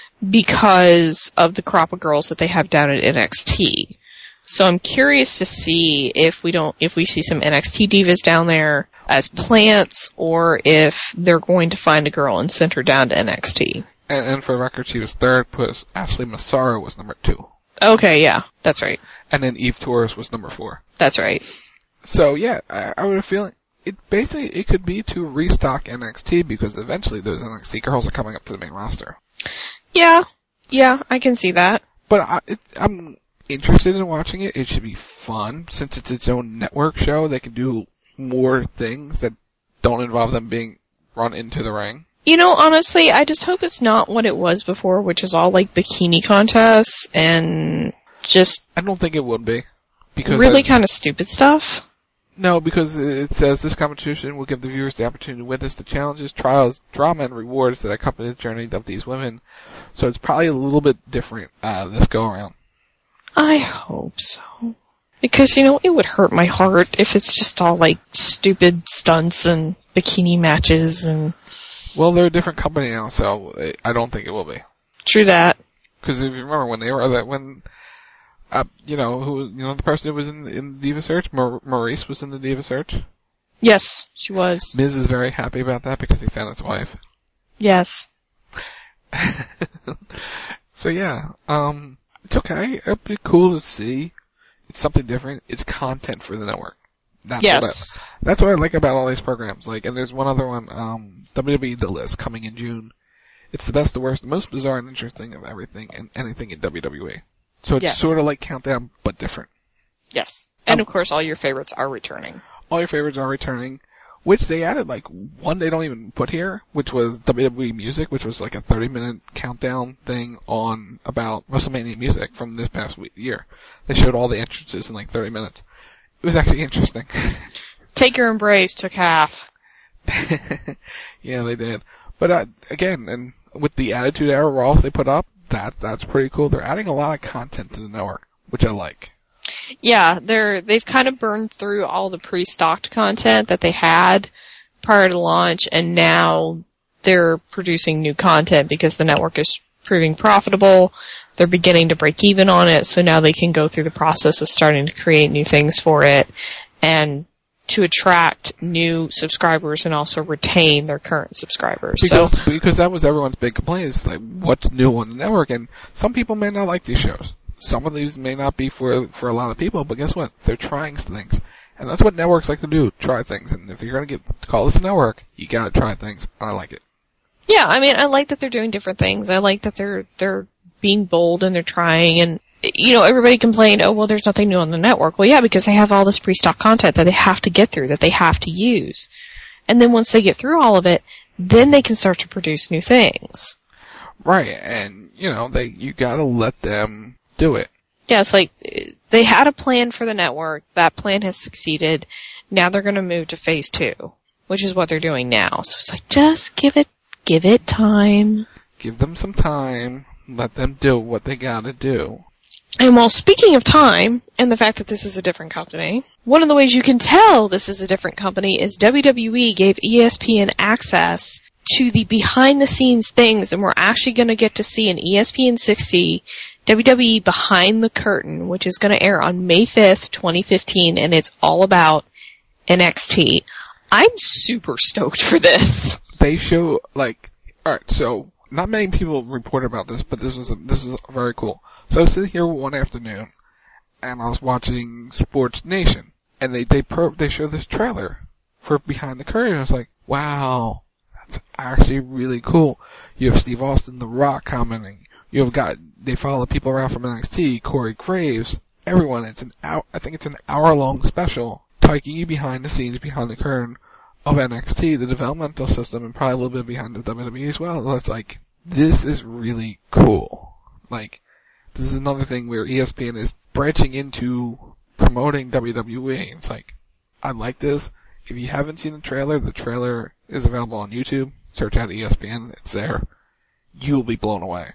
because of the crop of girls that they have down at NXT. So I'm curious to see if we see some NXT divas down there as plants, or if they're going to find a girl and send her down to NXT. And for the record, she was third, plus Ashley Massaro was number 2. Okay, yeah, that's right. And then Eve Torres was number 4. That's right. So yeah, I would have a feeling it could be to restock NXT, because eventually those NXT girls are coming up to the main roster. Yeah, I can see that. But I'm interested in watching it. It should be fun. Since it's its own network show, they can do more things that don't involve them being run into the ring. You know, honestly, I just hope it's not what it was before, which is all like bikini contests and just... I don't think it would be. Because really kind of stupid stuff. No, because it says this competition will give the viewers the opportunity to witness the challenges, trials, drama, and rewards that accompany the journey of these women. So it's probably a little bit different this go around. I hope so. Because, you know, it would hurt my heart if it's just all like stupid stunts and bikini matches and... Well, they're a different company now, so I don't think it will be. True that. Because if you remember when they were the person who was in the Diva Search, Maurice was in the Diva Search. Yes, she was. Miz is very happy about that because he found his wife. Yes. So yeah, it's okay. It'd be cool to see. It's something different. It's content for the network. That's what I like about all these programs. Like, and there's one other one, WWE The List, coming in June. It's the best, the worst, the most bizarre and interesting of everything and anything in WWE. So it's sort of like Countdown, but different. Yes. And of course all your favorites are returning. All your favorites are returning, which they added like one they don't even put here, which was WWE Music, which was like a 30-minute countdown thing on about WrestleMania music from this past year. They showed all the entrances in like 30 minutes. It was actually interesting. Taker and Brace took half. Yeah, they did. But again, and with the Attitude Era Raws they put up, that's pretty cool. They're adding a lot of content to the network, which I like. Yeah, they've kind of burned through all the pre-stocked content that they had prior to launch, and now they're producing new content because the network is proving profitable. They're beginning to break even on it, so now they can go through the process of starting to create new things for it and to attract new subscribers and also retain their current subscribers. Because that was everyone's big complaint, is like, what's new on the network? And some people may not like these shows. Some of these may not be for a lot of people, but guess what? They're trying things. And that's what networks like to do, try things. And if you're gonna call this a network, you gotta try things. I like it. Yeah, I mean, I like that they're doing different things. I like that they're being bold and they're trying, and you know, everybody complained, oh, well, there's nothing new on the network. Well, yeah, because they have all this pre-stock content that they have to get through, that they have to use. And then once they get through all of it, then they can start to produce new things. Right, and, you gotta let them do it. Yeah, it's like, they had a plan for the network. That plan has succeeded. Now they're gonna move to phase 2, which is what they're doing now. So it's like, just give it time. Give them some time. Let them do what they gotta do. And while speaking of time, and the fact that this is a different company, one of the ways you can tell this is a different company is WWE gave ESPN access to the behind-the-scenes things, and we're actually going to get to see an ESPN 60 WWE Behind the Curtain, which is going to air on May 5th, 2015, and it's all about NXT. I'm super stoked for this. They show, alright, so, not many people report about this, but this was very cool. So I was sitting here one afternoon, and I was watching Sports Nation, and they show this trailer for Behind the Curtain. I was like, wow, that's actually really cool. You have Steve Austin, The Rock commenting. They follow the people around from NXT, Corey Graves, everyone. I think it's an hour-long special taking you behind the scenes, behind the curtain of NXT, the developmental system, and probably a little bit behind the WWE as well. So it's like, this is really cool. This is another thing where ESPN is branching into promoting WWE. It's like, I like this. If you haven't seen the trailer is available on YouTube. Search out ESPN. It's there. You will be blown away.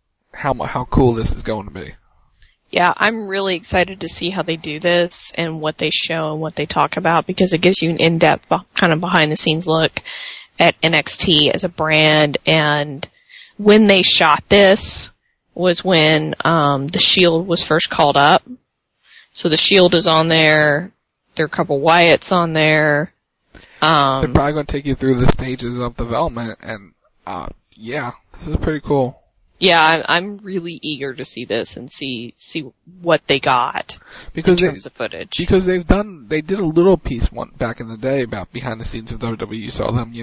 How cool this is going to be. Yeah, I'm really excited to see how they do this and what they show and what they talk about, because it gives you an in-depth kind of behind-the-scenes look at NXT as a brand. And when they shot this was when the Shield was first called up. So the Shield is on there. There are a couple Wyatts on there. They're probably going to take you through the stages of development, and yeah, this is pretty cool. Yeah, I'm really eager to see this and see what they got in terms of footage. Because they did a little piece back in the day about behind the scenes of WWE. You saw them,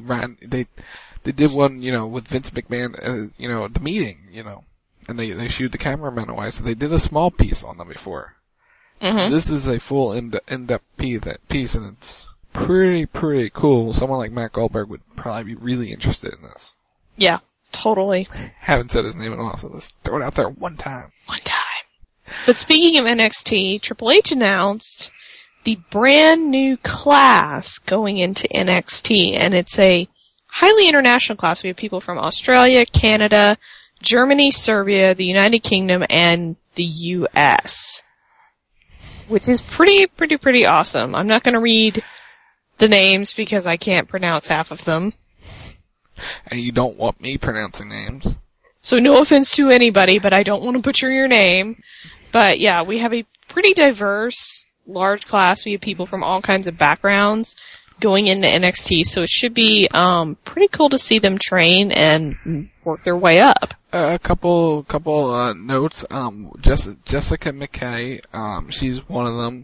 they did one, with Vince McMahon, the meeting, and they shooed the cameraman away, so they did a small piece on them before. Mm-hmm. This is a full in-depth piece, and it's pretty cool. Someone like Matt Goldberg would probably be really interested in this. Yeah, totally. Haven't said his name in a while, so let's throw it out there one time. But speaking of NXT, Triple H announced the brand new class going into NXT, and it's a highly international class. We have people from Australia, Canada, Germany, Serbia, the United Kingdom, and the US. Which is pretty awesome. I'm not gonna read the names because I can't pronounce half of them. And you don't want me pronouncing names. So no offense to anybody, but I don't want to butcher your name. But yeah, we have a pretty diverse, large class. We have people from all kinds of backgrounds going into NXT, so it should be pretty cool to see them train and work their way up. A couple notes. Jessica McKay, she's one of them.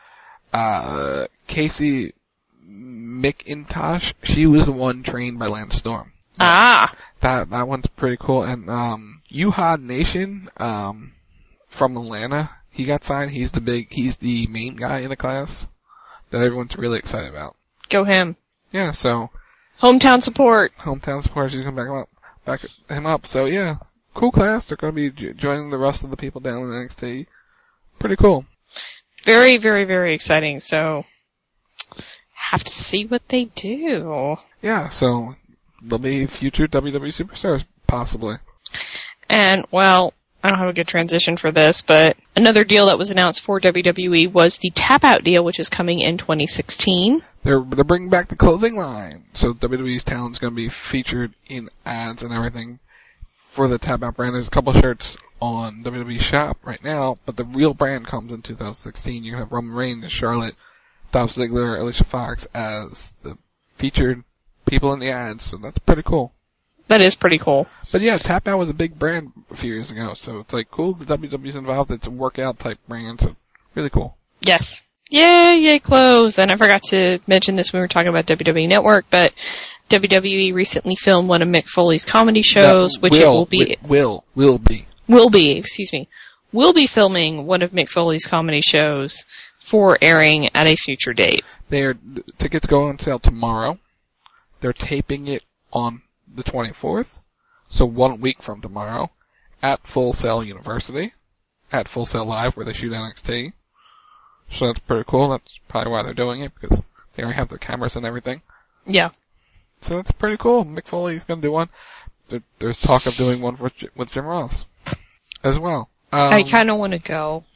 Casey McIntosh, she was the one trained by Lance Storm. That one's pretty cool. And Yuhad Nation, from Atlanta, he got signed. He's the main guy in the class that everyone's really excited about. Go him. Yeah, so. Hometown support. She's gonna back him up. So yeah, cool class. They're gonna be joining the rest of the people down in NXT. Pretty cool. Very, very, very exciting. So, have to see what they do. Yeah, so they'll be future WWE superstars, possibly. And, well, I don't have a good transition for this, but another deal that was announced for WWE was the Tap Out deal, which is coming in 2016. They're bringing back the clothing line. So WWE's talent's going to be featured in ads and everything for the Tap Out brand. There's a couple shirts on WWE Shop right now, but the real brand comes in 2016. You're going to have Roman Reigns, Charlotte, Dolph Ziggler, Alicia Fox as the featured people in the ads, so that's pretty cool. That is pretty cool. But yeah, Tap Out was a big brand a few years ago, so it's like cool the WWE's involved. It's a workout type brand, so really cool. Yes. Yay clothes. And I forgot to mention this when we were talking about WWE Network, but WWE recently filmed one of Mick Foley's comedy shows, will be filming one of Mick Foley's comedy shows for airing at a future date. Tickets go on sale tomorrow. They're taping it on the 24th. so 1 week from tomorrow, at Full Sail University, at Full Sail Live, where they shoot NXT. So that's pretty cool. That's probably why they're doing it, because they already have their cameras and everything. Yeah. So that's pretty cool. Mick Foley's gonna do one. There's talk of doing one with Jim Ross as well. I kind of want to go.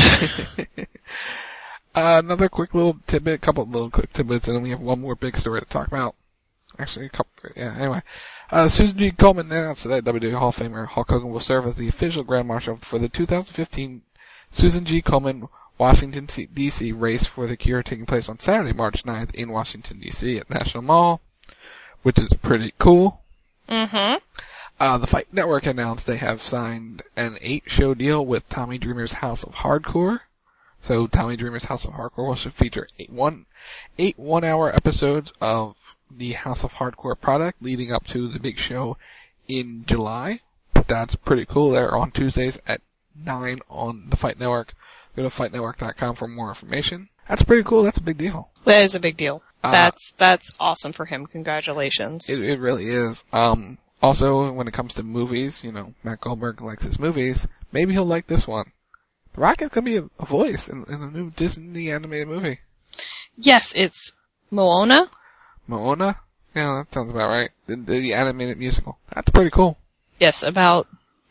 Another quick little tidbit, couple of little quick tidbits, and then we have one more big story to talk about. Actually, a couple, yeah, anyway. Susan G. Komen announced that WWE Hall of Famer Hulk Hogan will serve as the official Grand Marshal for the 2015 Susan G. Komen Washington, D.C. race for the cure taking place on Saturday, March 9th in Washington, D.C. at National Mall, which is pretty cool. Mm-hmm. The Fight Network announced they have signed an 8-show deal with Tommy Dreamer's House of Hardcore. So Tommy Dreamer's House of Hardcore will feature 8 one-hour episodes of the House of Hardcore product leading up to the big show in July. That's pretty cool. They're on Tuesdays at 9 on the Fight Network. Go to fightnetwork.com for more information. That's pretty cool. That's a big deal. That is a big deal. That's awesome for him. Congratulations. It really is. Also, when it comes to movies, you know, Matt Goldberg likes his movies. Maybe he'll like this one. The Rock is going to be a voice in a new Disney animated movie. Yes, it's Moana. Moana? Yeah, that sounds about right. The animated musical. That's pretty cool. Yes, about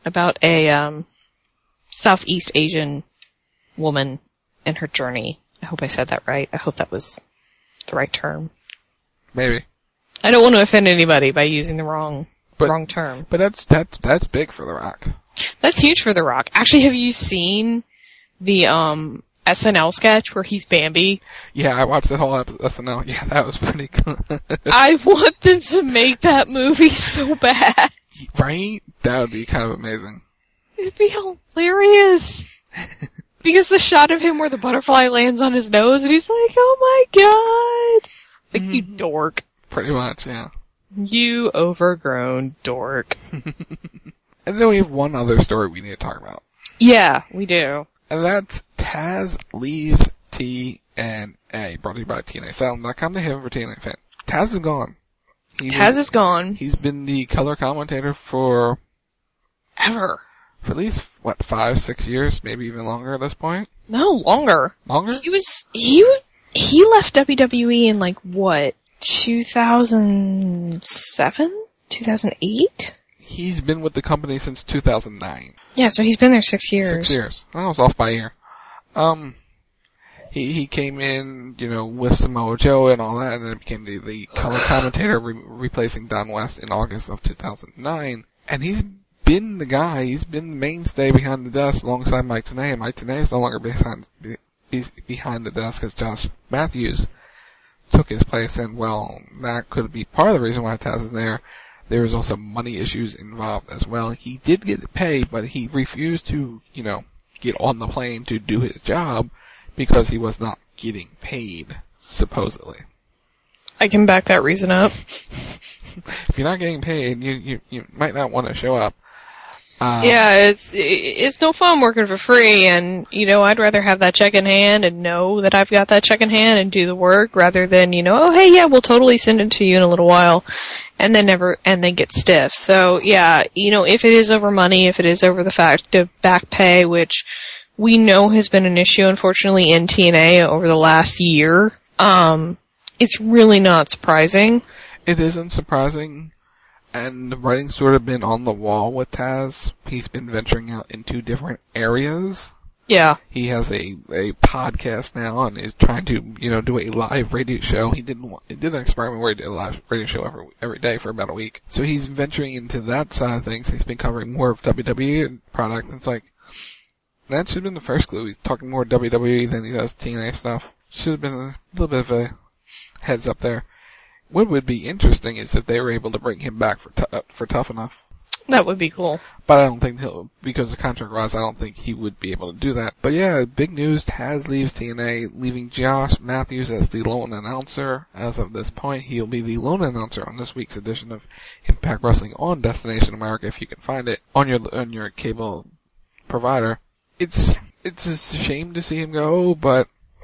a Southeast Asian woman and her journey. I hope I said that right. I hope that was the right term. Maybe. I don't want to offend anybody by using the wrong term. But that's big for The Rock. That's huge for The Rock. Actually, have you seen the SNL sketch where he's Bambi? Yeah, I watched that whole episode of SNL. Yeah, that was pretty cool. I want them to make that movie so bad. Right? That would be kind of amazing. It'd be hilarious. Because the shot of him where the butterfly lands on his nose and he's like, oh my god. Like, you dork. Pretty much, yeah. You overgrown dork. And then we have one other story we need to talk about. Yeah, we do. And that's Taz leaves TNA, brought to you by TNASalem.com, the heaven for TNA fan. Taz is gone. Taz is gone. He's been the color commentator for ever. For at least, 5-6 years, maybe even longer at this point? No, longer. Longer? He left WWE in 2007? 2008? He's been with the company since 2009. Yeah, so he's been there 6 years. 6 years. I was off by a year. He came in, with Samoa Joe and all that, and then became the color commentator replacing Don West in August of 2009. And he's been the guy, he's been the mainstay behind the desk alongside Mike Tenay, and Mike Tenay is no longer behind the desk as Josh Matthews took his place, and that could be part of the reason why Taz is there. There was also money issues involved as well. He did get paid, but he refused to, get on the plane to do his job because he was not getting paid, supposedly. I can back that reason up. If you're not getting paid, you might not want to show up. Yeah, it's no fun working for free, and, I'd rather have that check in hand and know that I've got that check in hand and do the work rather than, oh, hey, yeah, we'll totally send it to you in a little while, and then get stiff. So, yeah, if it is over money, if it is over the fact of back pay, which we know has been an issue, unfortunately, in TNA over the last year, it's really not surprising. It isn't surprising. And the writing's sort of been on the wall with Taz. He's been venturing out into different areas. Yeah. He has a podcast now and is trying to, do a live radio show. He did an experiment where he did a live radio show every day for about a week. So he's venturing into that side of things. He's been covering more of WWE product. It's like, that should have been the first clue. He's talking more WWE than he does TNA stuff. Should have been a little bit of a heads up there. What would be interesting is if they were able to bring him back for Tough Enough. That would be cool. But I don't think because of contract-wise, I don't think he would be able to do that. But yeah, big news, Taz leaves TNA, leaving Josh Matthews as the lone announcer. As of this point, he'll be the lone announcer on this week's edition of Impact Wrestling on Destination America, if you can find it, on your cable provider. It's a shame to see him go, but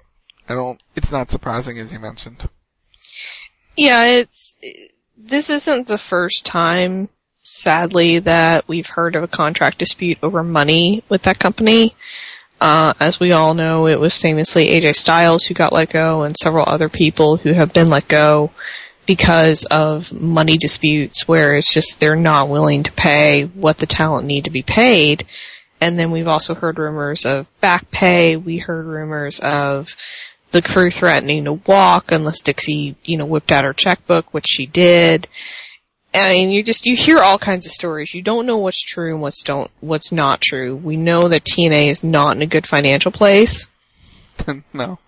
it's not surprising, as you mentioned. Yeah, this isn't the first time sadly, that we've heard of a contract dispute over money with that company. As we all know, it was famously AJ Styles who got let go and several other people who have been let go because of money disputes where it's just they're not willing to pay what the talent need to be paid. And then we've also heard rumors of back pay. We heard rumors of the crew threatening to walk unless Dixie, whipped out her checkbook, which she did. I mean, you hear all kinds of stories. You don't know what's true and what's not true. We know that TNA is not in a good financial place. No.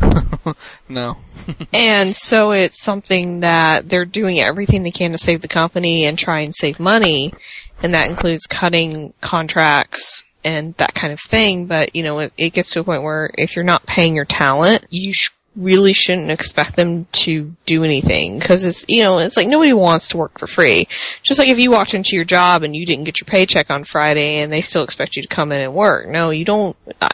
No. And so it's something that they're doing everything they can to save the company and try and save money, and that includes cutting contracts and that kind of thing. But, it gets to a point where if you're not paying your talent, you really shouldn't expect them to do anything, because it's, it's like nobody wants to work for free. Just like if you walked into your job and you didn't get your paycheck on Friday and they still expect you to come in and work. No, you don't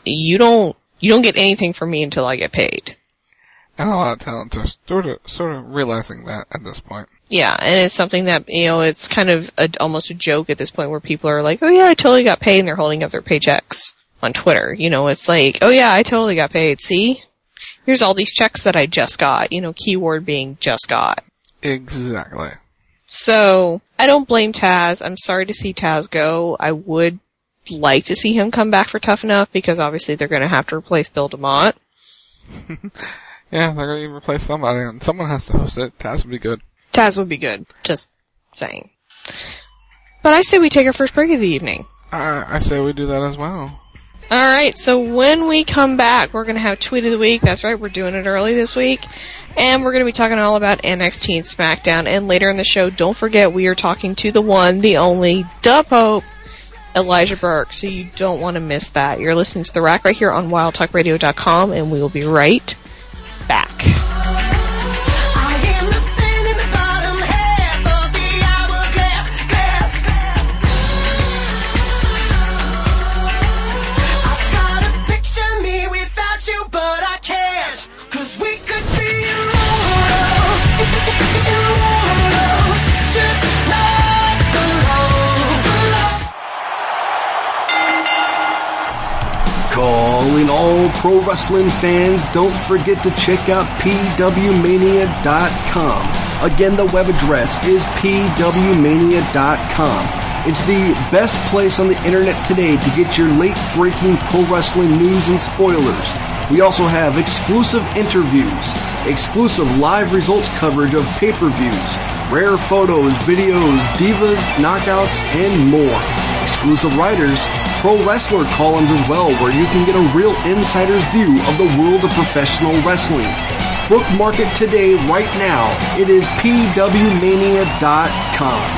get anything from me until I get paid. And a lot of talent are sort of realizing that at this point. Yeah, and it's something that, it's kind of almost a joke at this point where people are like, oh yeah, I totally got paid, and they're holding up their paychecks on Twitter. It's like, oh yeah, I totally got paid. See? Here's all these checks that I just got. Keyword being just got. Exactly. So, I don't blame Taz. I'm sorry to see Taz go. I would like to see him come back for Tough Enough, because obviously they're going to have to replace Bill DeMott. Yeah, they're going to replace somebody, and someone has to host it. Taz would be good. Taz would be good. Just saying. But I say we take our first break of the evening. I say we do that as well. Alright, so when we come back, we're going to have Tweet of the Week. That's right, we're doing it early this week. And we're going to be talking all about NXT and SmackDown. And later in the show, don't forget, we are talking to the one, the only, the Pope, Elijah Burke. So you don't want to miss that. You're listening to The Rack right here on WildTalkRadio.com, and we will be right back. Calling all pro wrestling fans, don't forget to check out pwmania.com. Again, the web address is pwmania.com. It's the best place on the internet today to get your late-breaking pro wrestling news and spoilers. We also have exclusive interviews, exclusive live results coverage of pay-per-views, rare photos, videos, divas, knockouts, and more. Exclusive writers, pro wrestler columns as well, where you can get a real insider's view of the world of professional wrestling. Bookmark it today, right now. It is pwmania.com.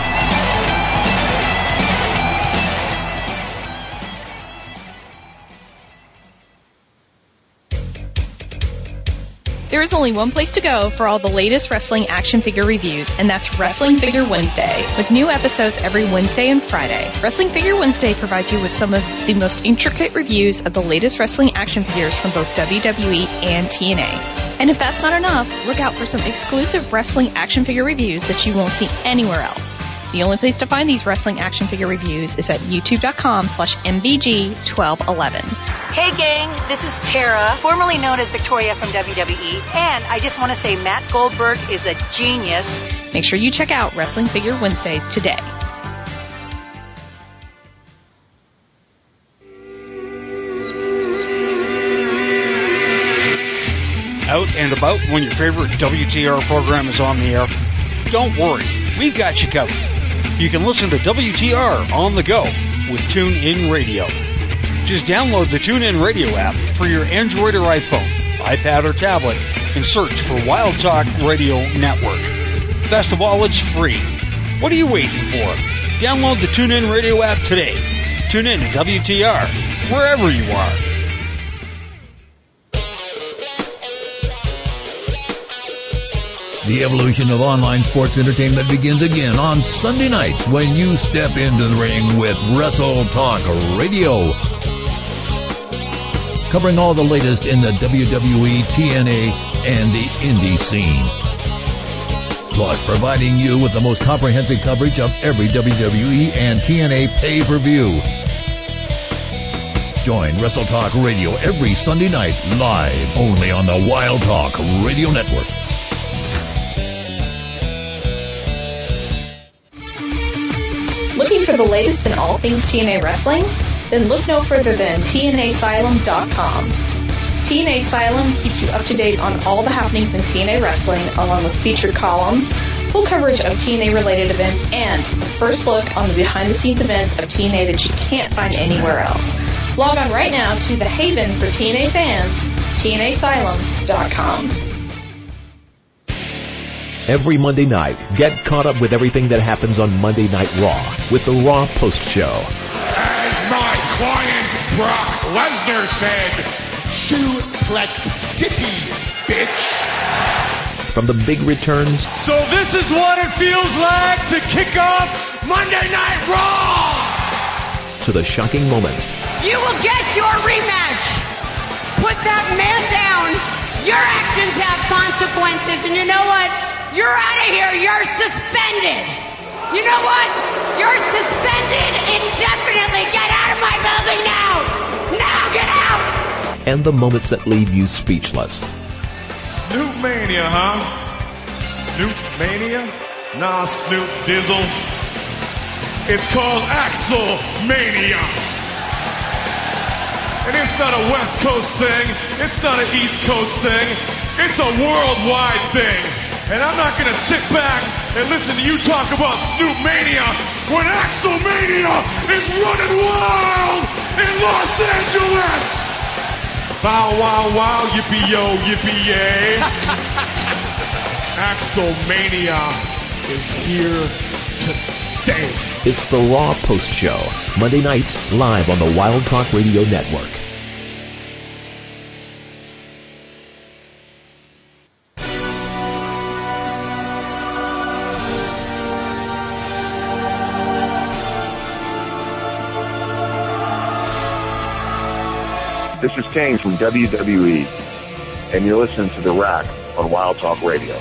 There is only one place to go for all the latest wrestling action figure reviews, and that's Wrestling Figure Wednesday, with new episodes every Wednesday and Friday. Wrestling Figure Wednesday provides you with some of the most intricate reviews of the latest wrestling action figures from both WWE and TNA. And if that's not enough, look out for some exclusive wrestling action figure reviews that you won't see anywhere else. The only place to find these wrestling action figure reviews is at youtube.com/MBG1211. Hey gang, this is Tara, formerly known as Victoria from WWE, and I just want to say Matt Goldberg is a genius. Make sure you check out Wrestling Figure Wednesdays today. Out and about when your favorite WTR program is on the air? Don't worry, we've got you covered. You can listen to WTR on the go with TuneIn Radio. Just download the TuneIn Radio app for your Android or iPhone, iPad or tablet, and search for Wild Talk Radio Network. Best of all, it's free. What are you waiting for? Download the TuneIn Radio app today. Tune in to WTR, wherever you are. The evolution of online sports entertainment begins again on Sunday nights when you step into the ring with Wrestle Talk Radio. Covering all the latest in the WWE, TNA, and the indie scene. plus providing you with the most comprehensive coverage of every WWE and TNA pay-per-view. Join Wrestle Talk Radio every Sunday night, live only on the Wild Talk Radio Network. Looking for the latest in all things TNA wrestling? Then look no further than TNAsylum.com. TNA Asylum keeps you up to date on all the happenings in TNA wrestling, along with featured columns, full coverage of TNA-related events, and the first look on the behind-the-scenes events of TNA that you can't find anywhere else. Log on right now to the haven for TNA fans, TNAsylum.com. Every Monday night, get caught up with everything that happens on Monday Night Raw with the Raw Post Show. As my client Brock Lesnar said, Suplex City, bitch. From the big returns. So this is what it feels like to kick off Monday Night Raw! To the shocking moments. You will get your rematch. Put that man down. Your actions have consequences, and you know what? You're out of here. You're suspended. You know what? You're suspended indefinitely. Get out of my building now. Now, get out. And the moments that leave you speechless. Snoop Mania, huh? Snoop Mania? Nah, Snoop Dizzle. It's called Axel Mania. And it's not a West Coast thing. It's not an East Coast thing. It's a worldwide thing. And I'm not going to sit back and listen to you talk about Snoop Mania when Axel Mania is running wild in Los Angeles. Bow, wow, wow, yippee-yo, yippee-yay. Axel Mania is here to stay. It's the Raw Post Show, Monday nights, live on the Wild Talk Radio Network. This is Kane from WWE, and you're listening to The Rack on Wild Talk Radio.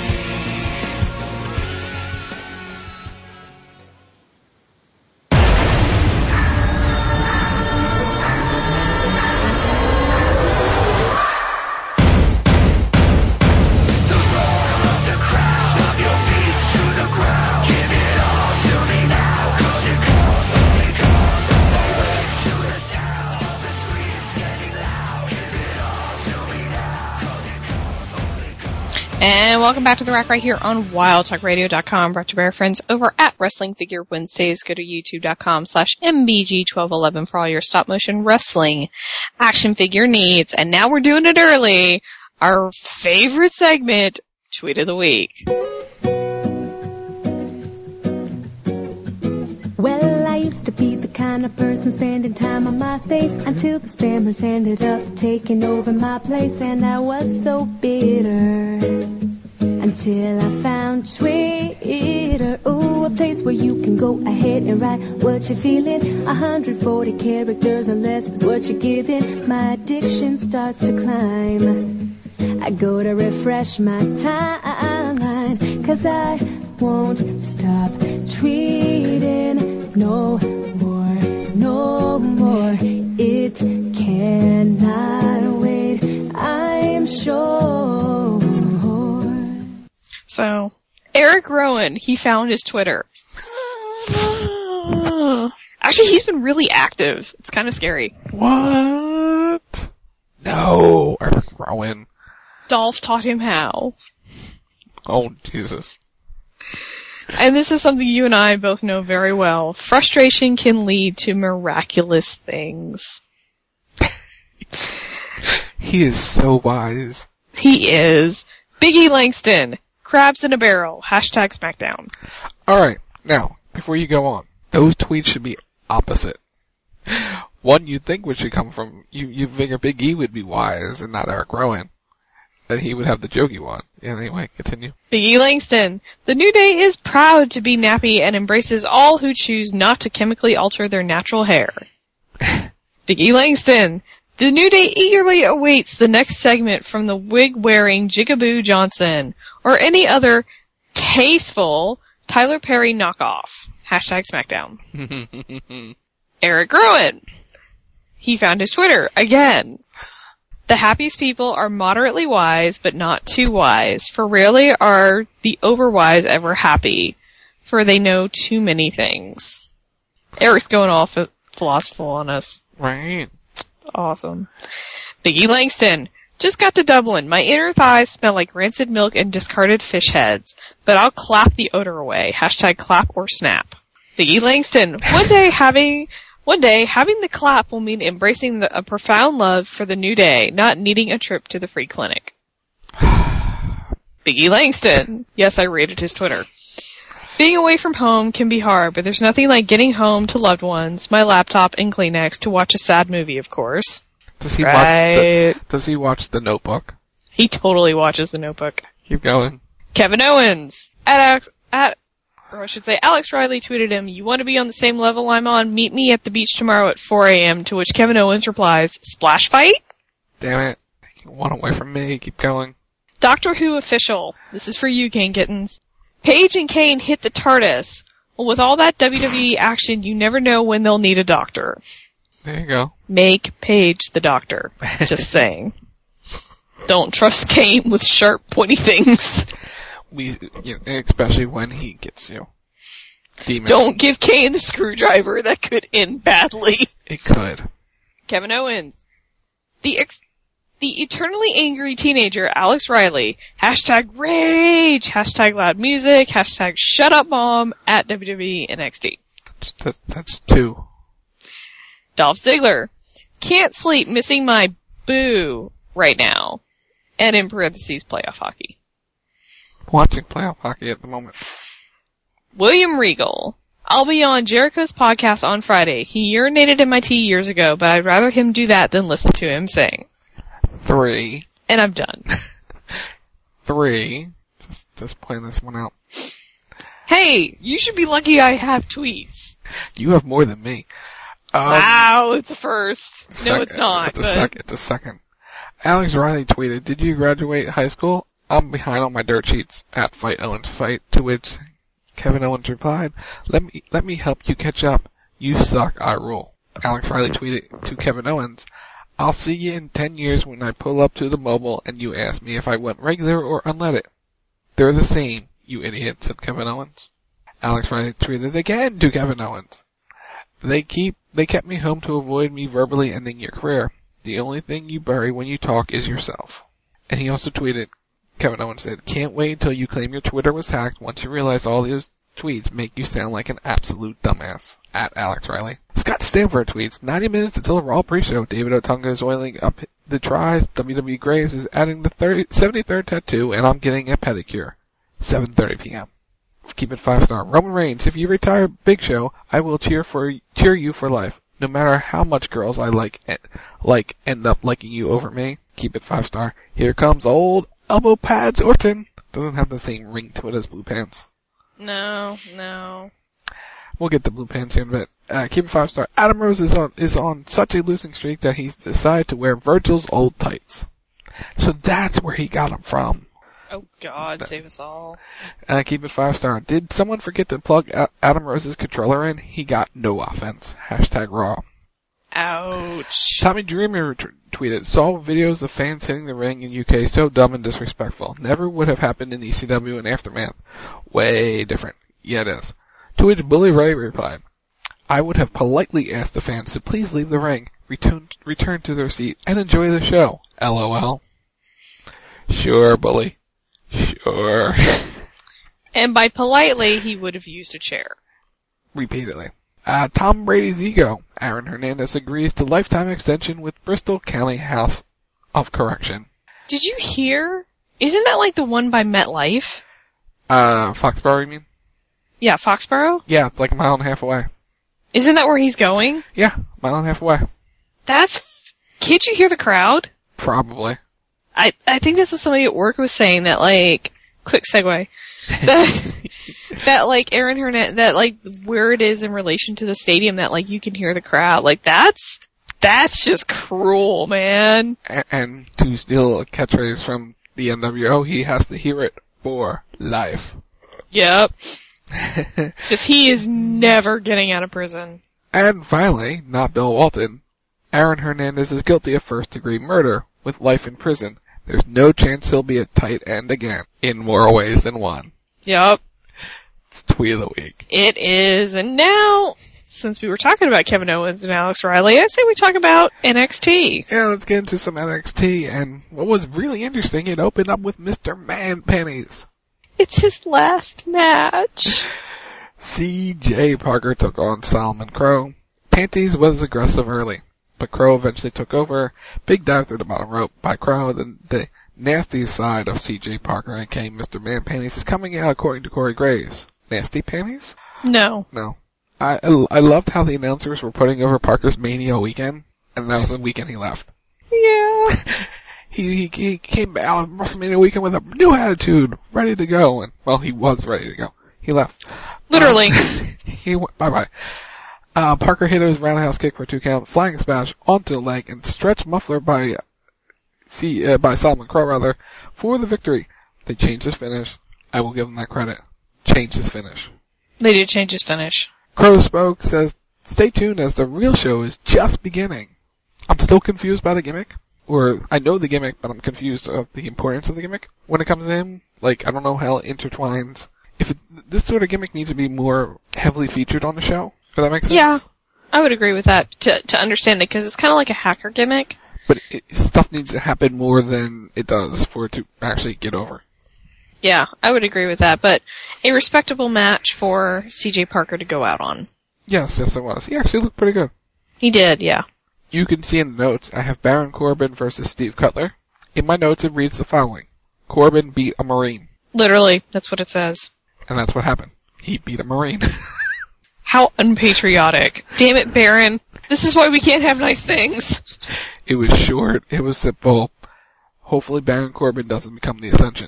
And welcome back to The Rack right here on WildTalkRadio.com, brought to you by our friends over at Wrestling Figure Wednesdays. Go to YouTube.com/MBG1211 for all your stop motion wrestling action figure needs. And now we're doing it early. Our favorite segment, Tweet of the Week. Well, I used to be the kind of person spending time on MySpace until the spammers ended up taking over my place, and I was so bitter until I found Twitter. Ooh, a place where you can go ahead and write what you're feeling. 140 characters or less is what you're giving. My addiction starts to climb. I go to refresh my timeline, 'cause I won't stop tweeting no more, no more. It cannot wait, I'm sure. So, Eric Rowan, he found his Twitter. Actually, he's been really active. It's kind of scary. What? No, Eric Rowan. Dolph taught him how. Oh, Jesus. And this is something you and I both know very well. Frustration can lead to miraculous things. He is so wise. He is. Big E Langston. Crabs in a barrel. Hashtag SmackDown. Alright, now, before you go on, those tweets should be opposite. One you'd think would should come from, you figure Big E would be wise and not Eric Rowan. That he would have the jokey one. Yeah, anyway, continue. Big E Langston. The New Day is proud to be nappy and embraces all who choose not to chemically alter their natural hair. Big E Langston. The New Day eagerly awaits the next segment from the wig-wearing Jigaboo Johnson, or any other Tasteful Tyler Perry knockoff. Hashtag SmackDown. Eric Groen. He found his Twitter again. The happiest people are moderately wise, but not too wise, for rarely are the overwise ever happy, for they know too many things. Eric's going all philosophical on us. Right. Awesome. Biggie Langston. Just got to Dublin. My inner thighs smell like rancid milk and discarded fish heads, but I'll clap the odor away. Hashtag clap or snap. Biggie Langston. One day, having the clap will mean embracing a profound love for the new day, not needing a trip to the free clinic. Biggie Langston. Yes, I rated his Twitter. Being away from home can be hard, but there's nothing like getting home to loved ones, my laptop, and Kleenex to watch a sad movie, of course. Does he watch The Notebook? He totally watches The Notebook. Keep going. Kevin Owens. Alex Riley tweeted him, "You want to be on the same level I'm on? Meet me at the beach tomorrow at 4 a.m., to which Kevin Owens replies, splash fight? Damn it. Taking one away from me. Keep going. Doctor Who official. This is for you, Kane Kittens. Paige and Kane hit the TARDIS. Well, with all that WWE action, you never know when they'll need a doctor. There you go. Make Paige the doctor. Just saying. Don't trust Kane with sharp, pointy things. Especially when he gets demon. Don't give Kane the screwdriver. That could end badly. It could. Kevin Owens. The eternally angry teenager, Alex Riley. Hashtag rage. Hashtag loud music. Hashtag shut up mom at WWE NXT. That's 2. Dolph Ziggler. Can't sleep, missing my boo right now. And in parentheses, playoff hockey. Watching playoff hockey at the moment. William Regal. I'll be on Jericho's podcast on Friday. He urinated in my tea years ago, but I'd rather him do that than listen to him sing. 3. And I'm done. 3. Just playing this one out. Hey, you should be lucky I have tweets. You have more than me. Wow, it's a first. No, it's not. It's a second. Alex Riley tweeted, "Did you graduate high school? I'm behind on my dirt sheets at Fight Owens Fight," to which Kevin Owens replied, let me help you catch up. You suck, I rule. Alex Riley tweeted to Kevin Owens, "I'll see you in 10 years when I pull up to the mobile and you ask me if I went regular or unleaded." "They're the same, you idiot," said Kevin Owens. Alex Riley tweeted again to Kevin Owens, They kept me home to avoid me verbally ending your career. The only thing you bury when you talk is yourself." And he also tweeted, Kevin Owens said, "Can't wait until you claim your Twitter was hacked once you realize all those tweets make you sound like an absolute dumbass." At Alex Riley. Scott Stanford tweets, 90 minutes until the Raw pre-show. David Otunga is oiling up the tries. WWE Graves is adding the 73rd tattoo, and I'm getting a pedicure. 7:30 p.m. Keep it 5-star. Roman Reigns, if you retire Big Show, I will cheer you for life. No matter how much girls I end up liking you over me. Keep it 5-star. Here comes old elbow pads Orton. Doesn't have the same ring to it as Blue Pants. No. We'll get the Blue Pants here in a bit. Keep it 5-star. Adam Rose is on such a losing streak that he's decided to wear Virgil's old tights. So that's where he got them from. Oh God, save us all. Keep it 5-star. Did someone forget to plug Adam Rose's controller in? He got no offense. Hashtag Raw. Ouch. Tommy Dreamer tweeted, "Saw videos of fans hitting the ring in UK so dumb and disrespectful. Never would have happened in ECW and Aftermath. Way different. Yeah, it is." To which Bully Ray replied, "I would have politely asked the fans to please leave the ring, return to their seat, and enjoy the show. LOL. Sure, Bully. Sure." And by politely, he would have used a chair. Repeatedly. Tom Brady's ego. Aaron Hernandez agrees to lifetime extension with Bristol County House of Correction. Did you hear? Isn't that like the one by MetLife? Foxborough, you mean? Yeah, Foxborough? Yeah, it's like a mile and a half away. Isn't that where he's going? Yeah, mile and a half away. Can't you hear the crowd? Probably. I think this is somebody at work was saying that, like, quick segue, that like Aaron Hernandez, that like where it is in relation to the stadium, that like you can hear the crowd, like that's just cruel, man. And to steal a catchphrase from the NWO, he has to hear it for life. Yep. Because he is never getting out of prison. And finally, not Bill Walton, Aaron Hernandez is guilty of first-degree murder with life in prison. There's no chance he'll be a tight end again, in more ways than one. Yep. It's Tweet of the Week. It is. And now, since we were talking about Kevin Owens and Alex Riley, I say we talk about NXT. Yeah, let's get into some NXT. And what was really interesting, it opened up with Mr. Man Panties. It's his last match. C.J. Parker took on Solomon Crow. Panties was aggressive early, but Crow eventually took over. Big dive through the bottom rope by Crow. Then the nasty side of C.J. Parker and came Mr. Man Panties is coming out according to Corey Graves. Nasty panties? No. No. I loved how the announcers were putting over Parker's Mania weekend, and that was the weekend he left. Yeah. He came out of WrestleMania weekend with a new attitude, ready to go, and, well, he was ready to go. He left. Literally. He went, bye-bye. Parker hit his roundhouse kick for 2 count, flying smash onto the leg, and stretch muffler by Solomon Crow, for the victory. They changed his finish. I will give them that credit. Changed his finish. They did change his finish. Crow spoke, says, stay tuned as the real show is just beginning. I'm still confused by the gimmick. Or, I know the gimmick, but I'm confused of the importance of the gimmick when it comes to him. Like, I don't know how it intertwines. This sort of gimmick needs to be more heavily featured on the show. Does that make sense? Yeah, I would agree with that, to understand it, because it's kind of like a hacker gimmick. But stuff needs to happen more than it does for it to actually get over. Yeah, I would agree with that, but a respectable match for C.J. Parker to go out on. Yes, it was. He actually looked pretty good. He did, yeah. You can see in the notes, I have Baron Corbin versus Steve Cutler. In my notes, it reads the following. Corbin beat a Marine. Literally, that's what it says. And that's what happened. He beat a Marine. How unpatriotic. Damn it, Baron. This is why we can't have nice things. It was short. It was simple. Hopefully Baron Corbin doesn't become the Ascension.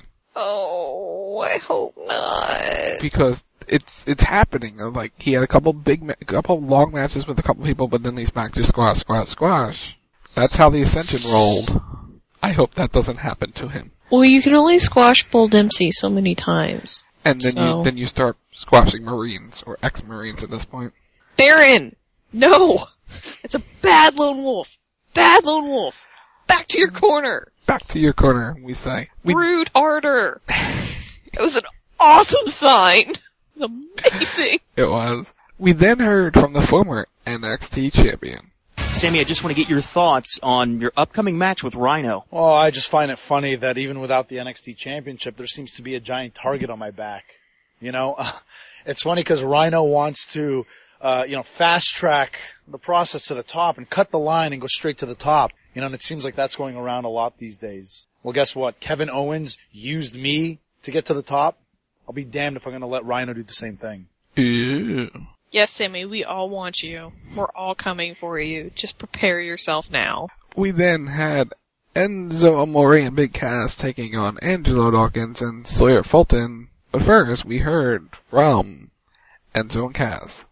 Oh, I hope not. Because it's happening. Like, he had a couple long matches with a couple people, but then he's back to squash. That's how the Ascension rolled. I hope that doesn't happen to him. Well, you can only squash Bull Dempsey so many times. And then you start squashing Marines, or ex-Marines at this point. Baron! No! It's a bad lone wolf. Bad lone wolf. Back to your corner. Back to your corner, we say. Brood harder. It was an awesome sign. It was amazing. It was. We then heard from the former NXT champion. Sammy, I just want to get your thoughts on your upcoming match with Rhino. Oh, I just find it funny that even without the NXT championship, there seems to be a giant target on my back. You know, it's funny because Rhino wants to, fast track the process to the top and cut the line and go straight to the top. You know, and it seems like that's going around a lot these days. Well, guess what? Kevin Owens used me to get to the top. I'll be damned if I'm going to let Rhino do the same thing. Ew. Yes, Sammy, we all want you. We're all coming for you. Just prepare yourself now. We then had Enzo Amore and Big Cass taking on Angelo Dawkins and Sawyer Fulton. But first, we heard from Enzo and Cass.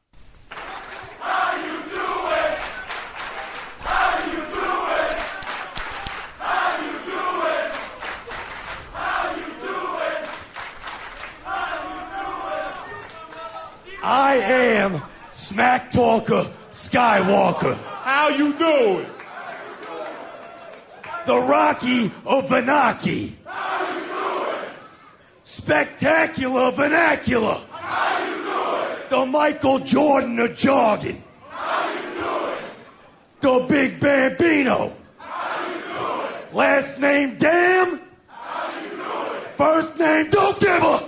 How you do it? How you do it? How you do it? How you do it? How you do it? I am Smack Talker Skywalker. How you do it? The Rocky of Benaki. How you do it? Spectacular Vernacular. How you do it? The Michael Jordan of jogging. How you do it? The Big Bambino. How you do it? Last name Damn. How you do it? First name Don't Give a.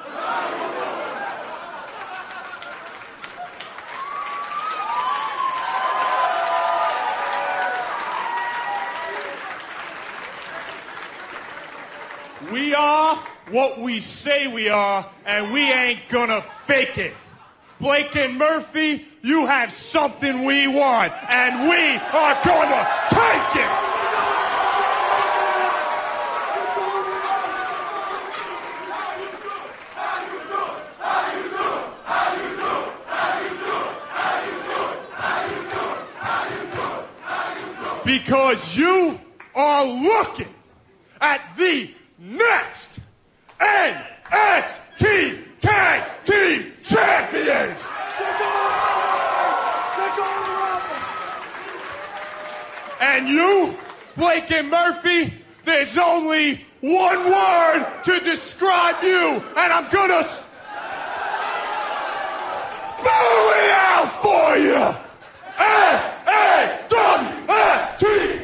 We are what we say we are, and we ain't gonna fake it. Blake and Murphy, you have something we want, and we are gonna take it! Because you are looking at the next NXT Tag Team Champions! And you, Blake and Murphy, there's only one word to describe you, and I'm gonna spell it out for you! A-A-W-F-T!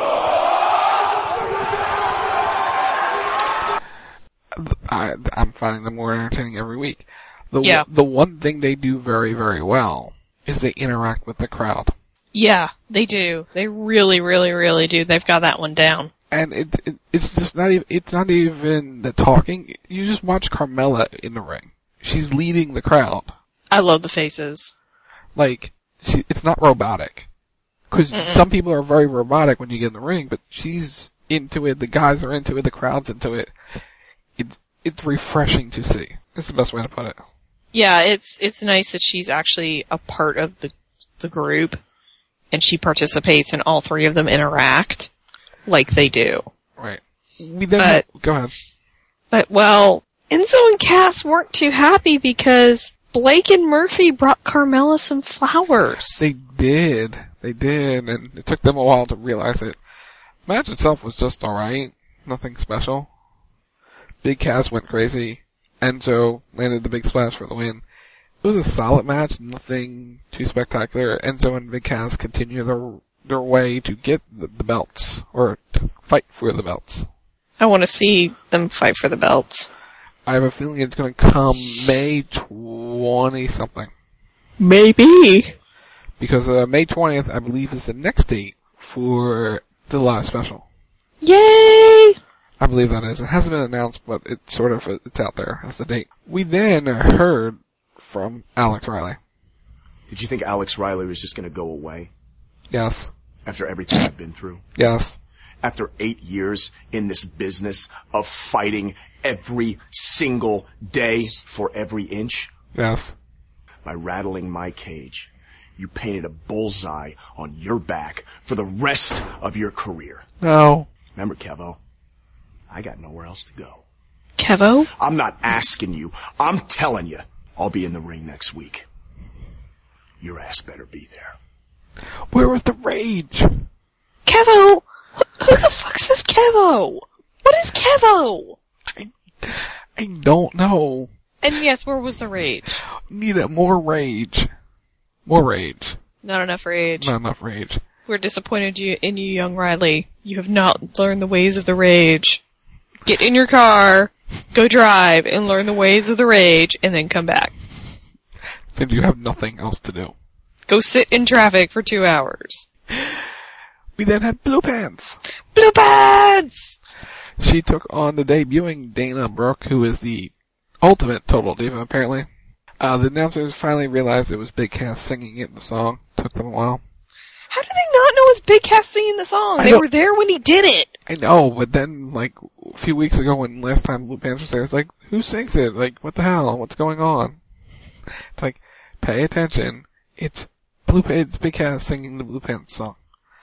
I'm finding them more entertaining every week. The one thing they do very, very well is they interact with the crowd. Yeah, they do. They really, really, really do. They've got that one down. And it's just not even the talking. You just watch Carmella in the ring. She's leading the crowd. I love the faces. Like, it's not robotic. Cause some people are very robotic when you get in the ring, but she's into it, the guys are into it, the crowd's into it. It's refreshing to see. That's the best way to put it. Yeah, it's nice that she's actually a part of the group, and she participates, and all three of them interact like they do. Right. Go ahead. But, well, Enzo and Cass weren't too happy because Blake and Murphy brought Carmella some flowers. They did, and it took them a while to realize it. The match itself was just alright. Nothing special. Big Cass went crazy. Enzo landed the big splash for the win. It was a solid match, nothing too spectacular. Enzo and Big Cass continue their way to get the belts, or to fight for the belts. I want to see them fight for the belts. I have a feeling it's going to come May 20-something. Maybe. Because May 20th, I believe, is the next date for the live special. Yay! I believe that is. It hasn't been announced, but it's out there as the date. We then heard from Alex Riley. Did you think Alex Riley was just going to go away? Yes. After everything I've been through? Yes. After 8 years in this business of fighting every single day for every inch? Yes. By rattling my cage, you painted a bullseye on your back for the rest of your career. No. Remember, Kevo, I got nowhere else to go. Kevo? I'm not asking you. I'm telling you. I'll be in the ring next week. Your ass better be there. Where was the rage? Kevo! Who the fuck's this Kevo? What is Kevo? I don't know. And yes, where was the rage? Need more rage. More rage. Not enough rage. Not enough rage. We're disappointed in you, young Riley. You have not learned the ways of the rage. Get in your car, go drive, and learn the ways of the rage, and then come back. Then you have nothing else to do. Go sit in traffic for 2 hours. We then had Blue Pants. Blue Pants! She took on the debuting Dana Brooke, who is the ultimate Total Diva, apparently. The announcers finally realized it was Big Cass singing it in the song. Took them a while. How did they not know it was Big Cass singing the song? They were there when he did it. I know, but then, like, a few weeks ago when last time Blue Pants was there, it's like, who sings it? Like, what the hell? What's going on? It's like, pay attention. It's Big Cass singing the Blue Pants song.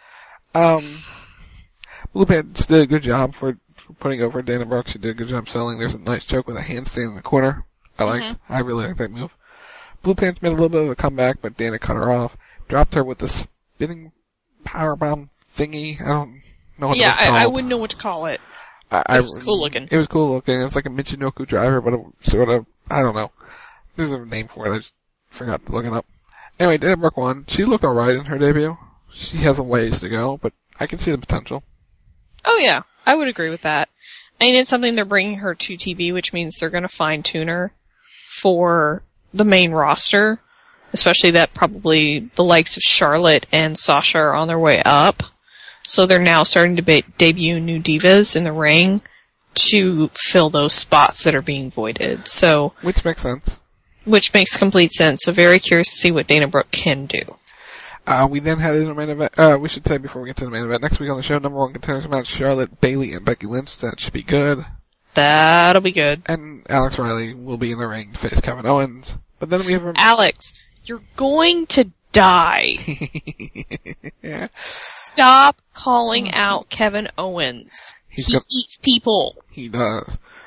Blue Pants did a good job for putting over Dana Brooke. She did a good job selling. There's a nice joke with a handstand in the corner. I really like that move. Blue Pants made a little bit of a comeback, but Dana cut her off. Dropped her with the spinning powerbomb thingy. I don't know what it was called. I wouldn't know what to call it. It was cool looking. It was cool looking. It was like a Michinoku driver, but it sort of, I don't know. There's a name for it. I just forgot to look it up. Anyway, Dana Brooke won. She looked alright in her debut. She has a ways to go, but I can see the potential. Oh yeah, I would agree with that. I mean, it's something they're bringing her to TV, which means they're going to fine-tune her for the main roster, especially that probably the likes of Charlotte and Sasha are on their way up. So they're now starting to debut new divas in the ring to fill those spots that are being voided. So, which makes sense. Which makes complete sense. So very curious to see what Dana Brooke can do. We then had in the main event, we should say before we get to the main event, next week on the show, number one contenders match, Charlotte, Bayley, and Becky Lynch. That should be good. That'll be good. And Alex Riley will be in the ring to face Kevin Owens. But then we have Alex, you're going to die. Yeah. Stop calling out Kevin Owens. He eats people. He does.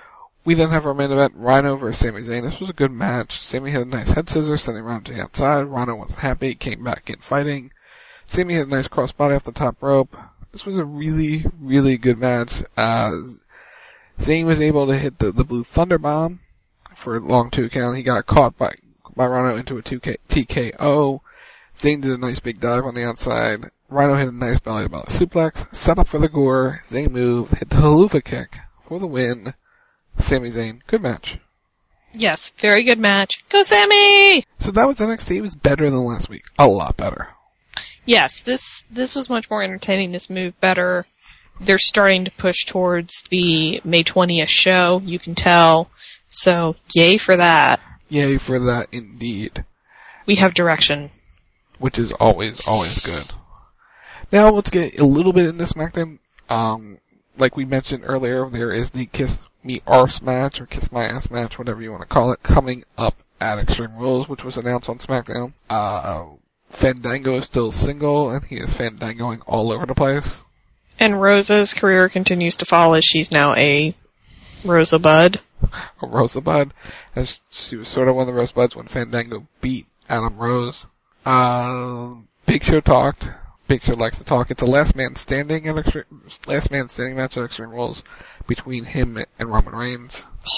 We then have our main event, Rhino versus Sami Zayn. This was a good match. Sami had a nice head scissor, sending Rhino to the outside. Rhino wasn't happy, came back in fighting. Sami had a nice crossbody off the top rope. This was a really, really good match. Zayn was able to hit the Blue Thunder Bomb for a long 2 count. He got caught by Rhino into a TKO. Zayn did a nice big dive on the outside. Rhino hit a nice belly-to-belly suplex, set up for the gore. Zayn moved, hit the haluva kick for the win. Sami Zayn, good match. Yes, very good match. Go Sami! So that was NXT. It was better than last week. A lot better. Yes, this was much more entertaining. This moved better. They're starting to push towards the May 20th show, you can tell. So, yay for that. Yay for that, indeed. We have direction. Which is always good. Now let's get a little bit into SmackDown. Like we mentioned earlier, there is the Kiss Me Arse match, or Kiss My Ass match, whatever you want to call it, coming up at Extreme Rules, which was announced on SmackDown. Fandango is still single, and he is fandangoing all over the place. And Rosa's career continues to fall as she's now a Rosabud. A Rosabud, as she was sort of one of the Rosabuds when Fandango beat Adam Rose. Big Show talked. Big Show likes to talk. It's a last man standing match at Extreme Rules between him and Roman Reigns.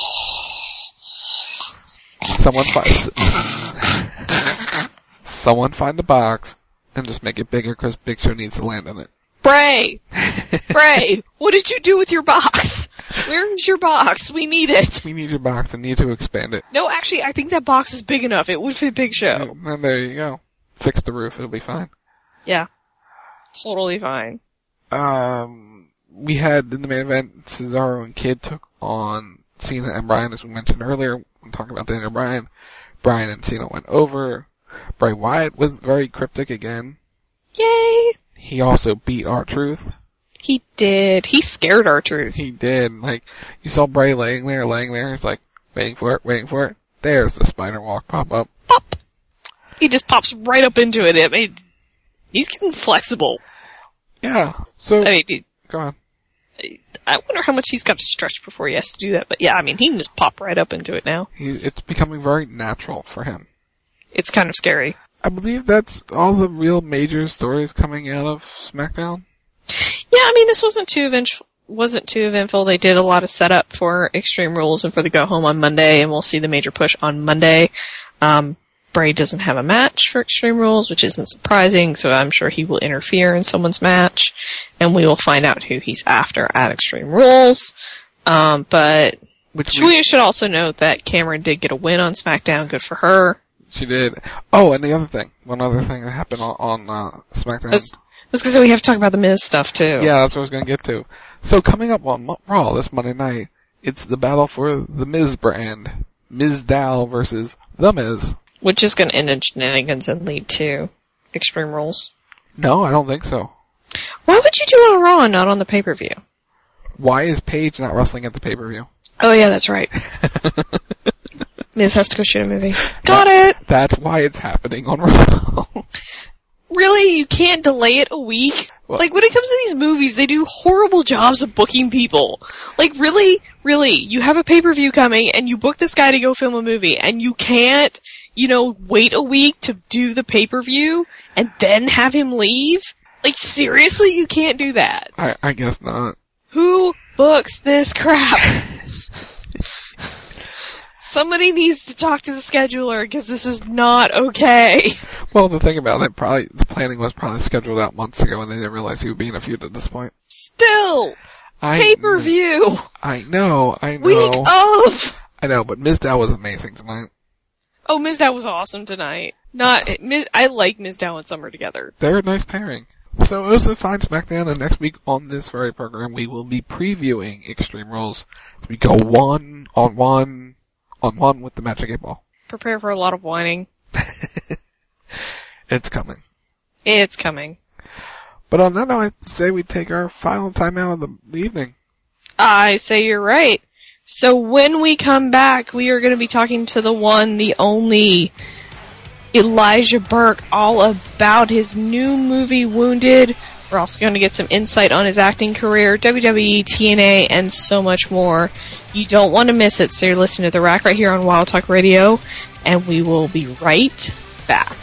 Someone find the box and just make it bigger because Big Show needs to land on it. Bray, what did you do with your box? Where is your box? We need it. We need your box and need to expand it. No, actually, I think that box is big enough. It would fit Big Show. And there you go. Fix the roof. It'll be fine. Yeah. Totally fine. We had in the main event, Cesaro and Kidd took on Cena and Bryan, as we mentioned earlier. When talking about Daniel Bryan, Bryan and Cena went over. Bray Wyatt was very cryptic again. Yay! He also beat R-Truth. He did. He scared R-Truth. He did. Like, you saw Bray laying there. He's like, waiting for it. There's the spider walk pop up. Pop! He just pops right up into it. I mean, he's getting flexible. Yeah. So, go on. I wonder how much he's got to stretch before he has to do that. But yeah, I mean, he can just pop right up into it now. It's becoming very natural for him. It's kind of scary. I believe that's all the real major stories coming out of SmackDown. Yeah, I mean, this wasn't too eventful. They did a lot of setup for Extreme Rules and for the Go Home on Monday, and we'll see the major push on Monday. Bray doesn't have a match for Extreme Rules, which isn't surprising, so I'm sure he will interfere in someone's match, and we will find out who he's after at Extreme Rules. But we should also note that Cameron did get a win on SmackDown. Good for her. She did. Oh, and one other thing that happened on SmackDown. I was gonna say we have to talk about the Miz stuff too. Yeah, that's what I was gonna get to. So coming up on Raw this Monday night, it's the battle for the Miz brand. Mizdow versus The Miz. Which is gonna end in shenanigans and lead to Extreme Rules. No, I don't think so. Why would you do it on Raw and not on the pay-per-view? Why is Paige not wrestling at the pay-per-view? Oh yeah, that's right. Miz has to go shoot a movie. Got it! That's why it's happening on Raw. Really? You can't delay it a week? Well, like, when it comes to these movies, they do horrible jobs of booking people. Like, really? You have a pay-per-view coming, and you book this guy to go film a movie, and you can't, wait a week to do the pay-per-view, and then have him leave? Like, seriously? You can't do that. I guess not. Who books this crap? Somebody needs to talk to the scheduler, because this is not okay. Well, the thing about it, the planning was probably scheduled out months ago, and they didn't realize he would be in a feud at this point. Still! Pay-per-view! I know. Week of! I know, but Mizdow was amazing tonight. Oh, Mizdow was awesome tonight. I like Mizdow and Summer together. They're a nice pairing. So it was a fine SmackDown, and next week on this very program, we will be previewing Extreme Rules. We go one on one with the Magic 8 Ball. Prepare for a lot of whining. It's coming. It's coming. But on that note, I say we take our final time out of the evening. I say you're right. So when we come back, we are going to be talking to the one, the only Elijah Burke, all about his new movie, Wounded, We're also going to get some insight on his acting career, WWE, TNA, and so much more. You don't want to miss it, so you're listening to The Rack right here on Wild Talk Radio, and we will be right back.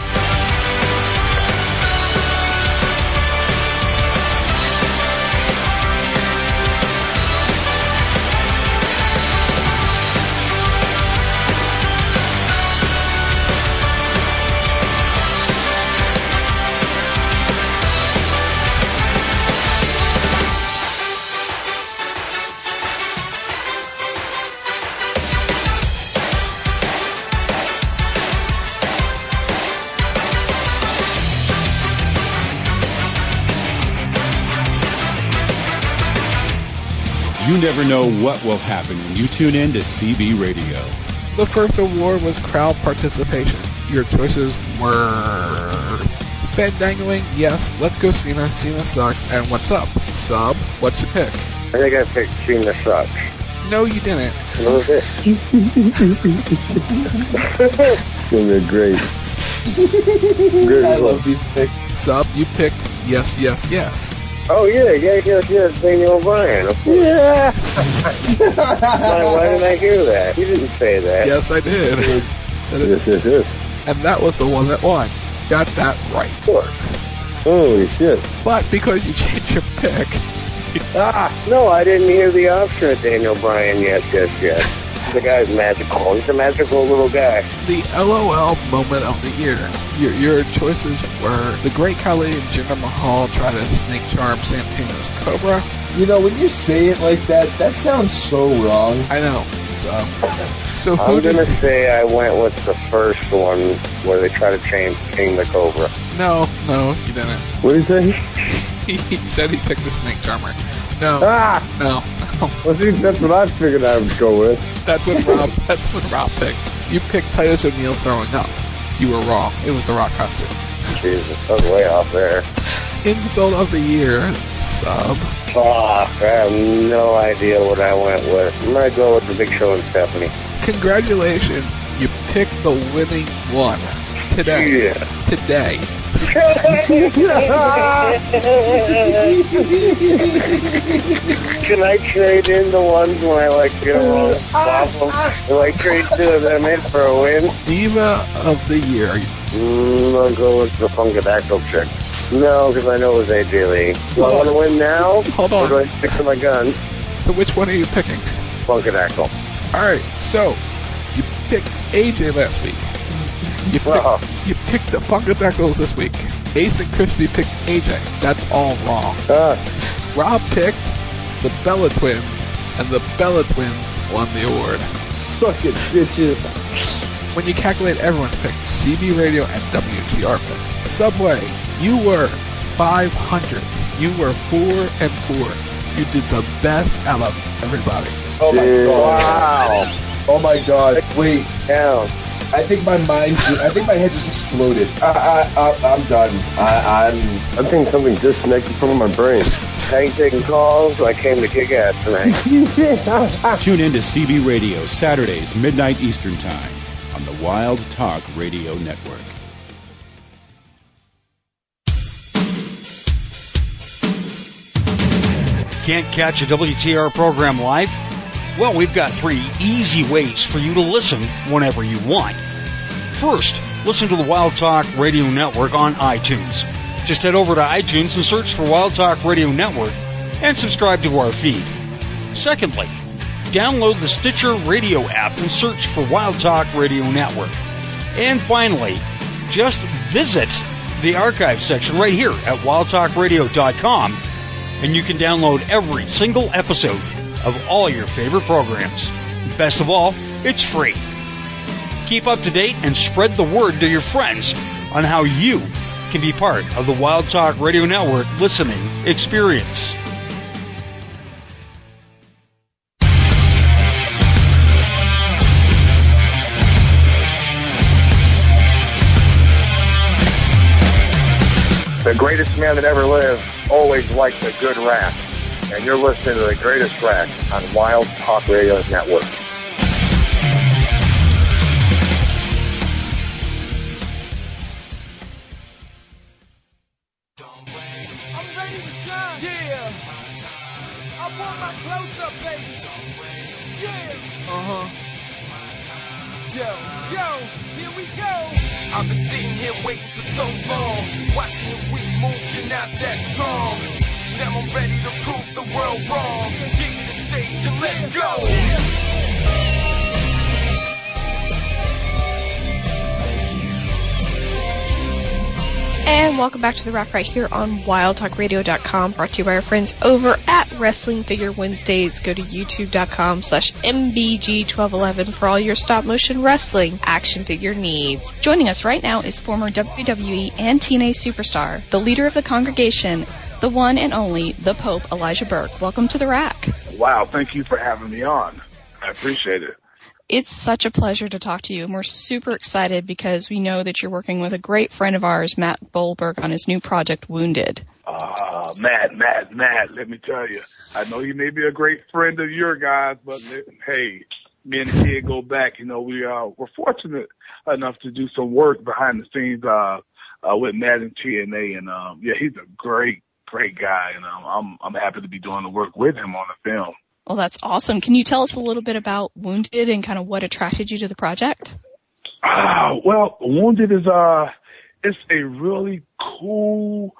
You never know what will happen when you tune in to CB Radio. The first award was crowd participation. Your choices were Fandangling, yes, Let's Go Cena, Cena Sucks, and What's Up? Sub, what's your pick? I think I picked Cena Sucks. No, you didn't. What was it? They're great. I love these picks. Sub, you picked Yes, Yes, Yes. Oh, yeah, Daniel Bryan. Yeah. Why didn't I hear that? You didn't say that. Yes, I did. Yes. And that was the one that won. Got that right. Holy shit. But because you changed your pick. No, I didn't hear the option of Daniel Bryan yet. The guy's magical. He's a magical little guy. The LOL moment of the year. Your choices were the Great Khali and Jinder Mahal try to snake charm Santino's Cobra. You know, when you say it like that, that sounds so wrong. I know. So I'm gonna say I went with the first one where they try to change King the Cobra. No, you didn't. What did he say? He said he picked the snake charmer. No. No. Well, see, that's what I figured I would go with. That's what Rob picked. You picked Titus O'Neil throwing up. You were wrong. It was the Rock concert. Jesus, I was way off there. Insult of the year, Sub. I have no idea what I went with. I'm gonna go with the Big Show and Stephanie. Congratulations, you picked the winning one. Today. Yeah. Today. Can I trade in the ones when I get a wrong problem? Do I trade two of them in for a win? Diva of the year. I'll go with the Funkadactyl chick. No, because I know it was AJ Lee. Do I want to win now? Hold on. Or do I stick to my gun? So which one are you picking? Funkadactyl. Alright, so you picked AJ last week. You picked the Funkadactyls this week. Ace and Crispy picked AJ. That's all wrong. Rob picked the Bella Twins, and the Bella Twins won the award. Suck it, bitches. When you calculate everyone's pick, CB Radio and WTR pick. Subway, you were 500. You were 4-4. You did the best out of everybody. Oh my god. Wow. Oh my god. Wait. Down. I think my head just exploded. I'm done. I think something disconnected from my brain. I ain't taking calls. I came to kick ass tonight. Tune in to CB Radio Saturdays, midnight Eastern Time on the Wild Talk Radio Network. Can't catch a WTR program live? Well, we've got 3 easy ways for you to listen whenever you want. First, listen to the Wild Talk Radio Network on iTunes. Just head over to iTunes and search for Wild Talk Radio Network and subscribe to our feed. Secondly, download the Stitcher Radio app and search for Wild Talk Radio Network. And finally, just visit the archive section right here at wildtalkradio.com and you can download every single episode of all your favorite programs. Best of all, it's free. Keep up to date and spread the word to your friends on how you can be part of the Wild Talk Radio Network listening experience. The greatest man that ever lived always liked a good rap. And you're listening to the greatest rap on Wild Talk Radio Network. up, baby? Yeah. Yo, here we go. I've been sitting here waiting for so long, watching your weak moves, you're not that strong. Now I'm ready to prove the world wrong. Give me the stage and let's go. And welcome back to The Rack right here on WildTalkRadio.com, brought to you by our friends over at Wrestling Figure Wednesdays. Go to youtube.com/MBG1211 for all your stop-motion wrestling action figure needs. Joining us right now is former WWE and TNA superstar, the leader of the congregation, the one and only, the Pope, Elijah Burke. Welcome to The Rack. Wow, thank you for having me on. I appreciate it. It's such a pleasure to talk to you, and we're super excited because we know that you're working with a great friend of ours, Matt Goldberg, on his new project, Wounded. Matt, let me tell you, I know you may be a great friend of your guys, but hey, me and the kid go back. You know, we're fortunate enough to do some work behind the scenes with Matt and TNA, and yeah, he's a great guy, and I'm happy to be doing the work with him on the film. Well, that's awesome. Can you tell us a little bit about Wounded and kind of what attracted you to the project? Well, Wounded is it's a really cool,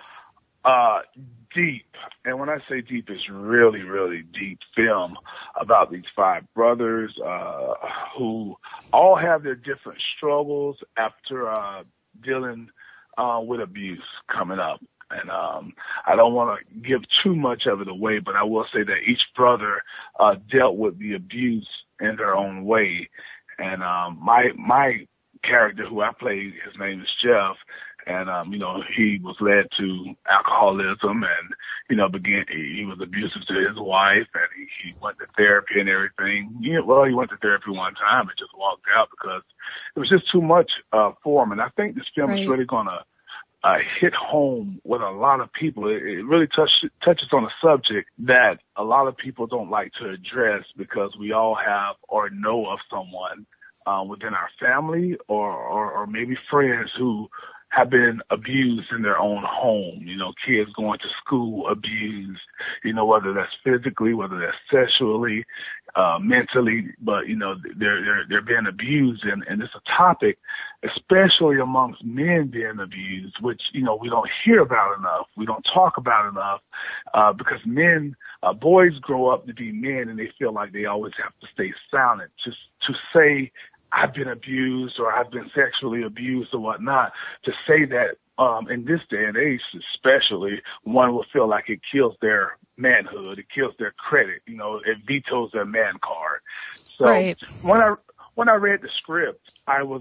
deep, and when I say deep, it's really, really deep film about these 5 brothers who all have their different struggles after dealing with abuse coming up. And I don't want to give too much of it away, but I will say that each brother dealt with the abuse in their own way. And my character, who I played, his name is Jeff, and you know, he was led to alcoholism, and you know, he was abusive to his wife, and he went to therapy and everything. He went to therapy one time and just walked out because it was just too much for him. And I think this film is really gonna hit home with a lot of people. It really touches on a subject that a lot of people don't like to address because we all have or know of someone within our family or maybe friends who have been abused in their own home. You know, kids going to school abused, you know, whether that's physically, whether that's sexually, mentally, but, you know, they're being abused. And it's a topic, especially amongst men being abused, which, you know, we don't hear about enough. We don't talk about enough, because boys grow up to be men and they feel like they always have to stay silent. Just to say, I've been abused or I've been sexually abused or whatnot, to say that in this day and age especially, one will feel like it kills their manhood, it kills their credit, you know, it vetoes their man card. So when I read the script,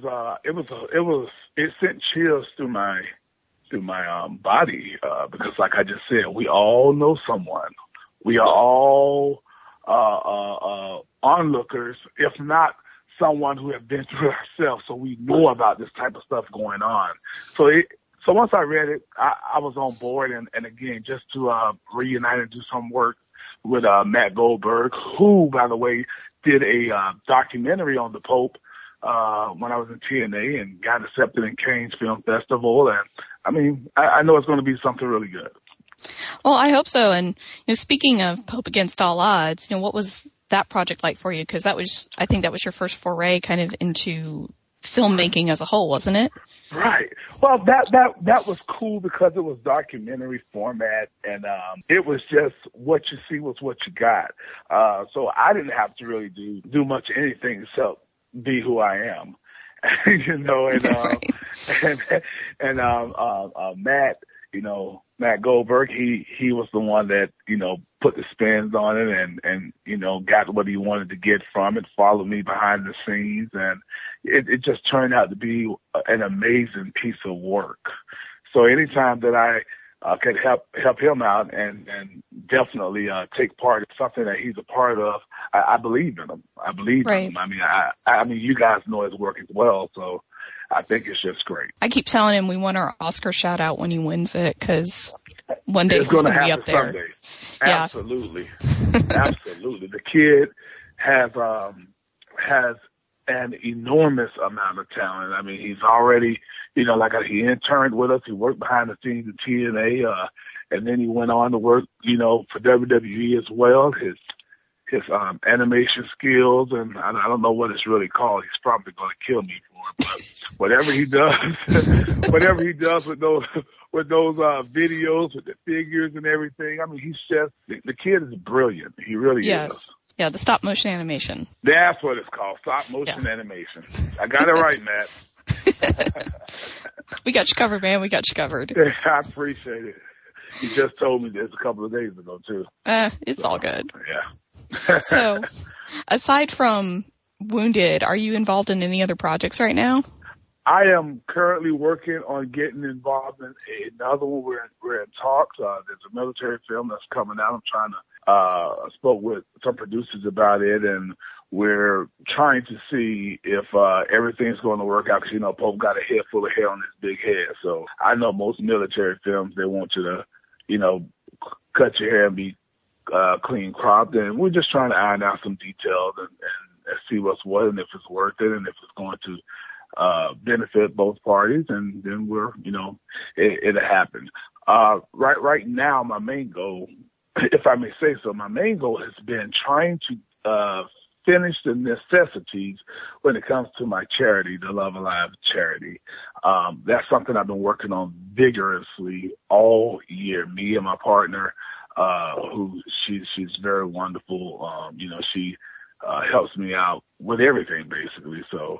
it sent chills through my body, because like I just said, we all know someone. We are all onlookers, if not someone who have been through it ourselves, so we know about this type of stuff going on. So once I read it, I was on board, and again, just to reunite and do some work with Matt Goldberg, who, by the way, did a documentary on the Pope when I was in TNA and got accepted in Cannes Film Festival. And I mean, I know it's going to be something really good. Well, I hope so. And you know, speaking of Pope Against All Odds, you know, what was that project like for you? Because I think that was your first foray kind of into filmmaking as a whole, wasn't it? Right. Well, that was cool because it was documentary format, and it was just what you see was what you got. So I didn't have to really do much of anything except be who I am, you know. And Matt, you know, Matt Goldberg, he was the one that, you know, put the spins on it and, you know, got what he wanted to get from it, followed me behind the scenes, and it just turned out to be an amazing piece of work. So anytime that I could help him out and definitely take part in something that he's a part of, I believe in him. I believe in him. I mean, you guys know his work as well, so I think it's just great. I keep telling him we want our Oscar shout out when he wins it, because one day he's going to be up there. Someday. Yeah. Absolutely. Absolutely. The kid has an enormous amount of talent. I mean, he's already, you know, like he interned with us. He worked behind the scenes at TNA, and then he went on to work, you know, for WWE as well. his animation skills, and I don't know what it's really called. He's probably going to kill me for it, but whatever he does with those videos with the figures and everything, I mean, he's just the kid is brilliant. He really is. Yeah, the stop motion animation. That's what it's called, stop motion animation. I got it right, Matt. We got you covered, man. We got you covered. I appreciate it. You just told me this a couple of days ago, too. It's all good. Yeah. So, aside from Wounded, are you involved in any other projects right now? I am currently working on getting involved in another one. We're in talks. There's a military film that's coming out. I'm trying to spoke with some producers about it, and we're trying to see if everything's going to work out, because, you know, Pope got a head full of hair on his big head. So I know most military films, they want you to, you know, cut your hair and be clean cropped, and we're just trying to iron out some details and see what's what, and if it's worth it, and if it's going to benefit both parties, and then we're, you know, it'll happen. Right now, my main goal, if I may say so, my main goal has been trying to finish the necessities when it comes to my charity, the Love Alive charity. That's something I've been working on vigorously all year. Me and my partner, who she's very wonderful. You know, she helps me out with everything basically. So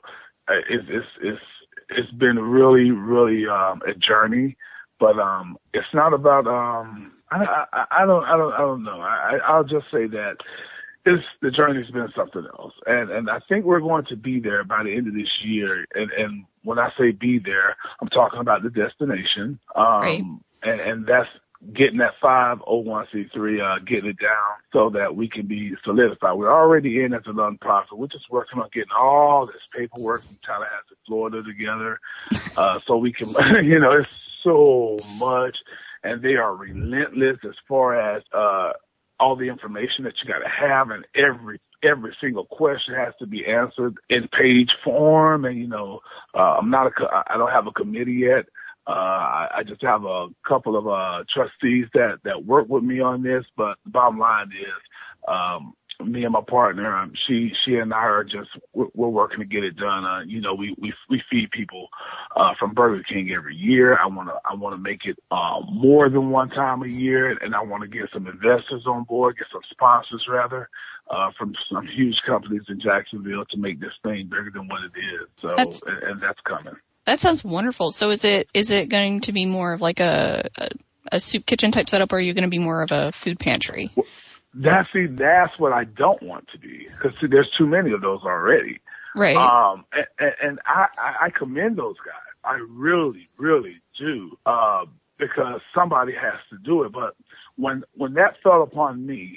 it's been really a journey, but it's not about I don't know. I'll just say that the journey's been something else, and I think we're going to be there by the end of this year. And when I say be there, I'm talking about the destination. Right. And that's getting that 501c3, getting it down so that we can be solidified. We're already in as a nonprofit. We're just working on getting all this paperwork from Tallahassee, Florida together, so we can, you know, it's so much, and they are relentless as far as, all the information that you got to have, and every single question has to be answered in page form. And, you know, I don't have a committee yet. I just have a couple of trustees that work with me on this, but the bottom line is me and my partner, she and I are just we're working to get it done. You know, we feed people from Burger King every year. I want to make it more than one time a year, and I want to get some investors on board, get some sponsors rather, from some huge companies in Jacksonville to make this thing bigger than what it is. So and that's coming. That sounds wonderful. So is it going to be more of like a soup kitchen type setup, or are you going to be more of a food pantry? That's what I don't want to be, because there's too many of those already. Right. And I commend those guys. I really, really do, because somebody has to do it. But when that fell upon me,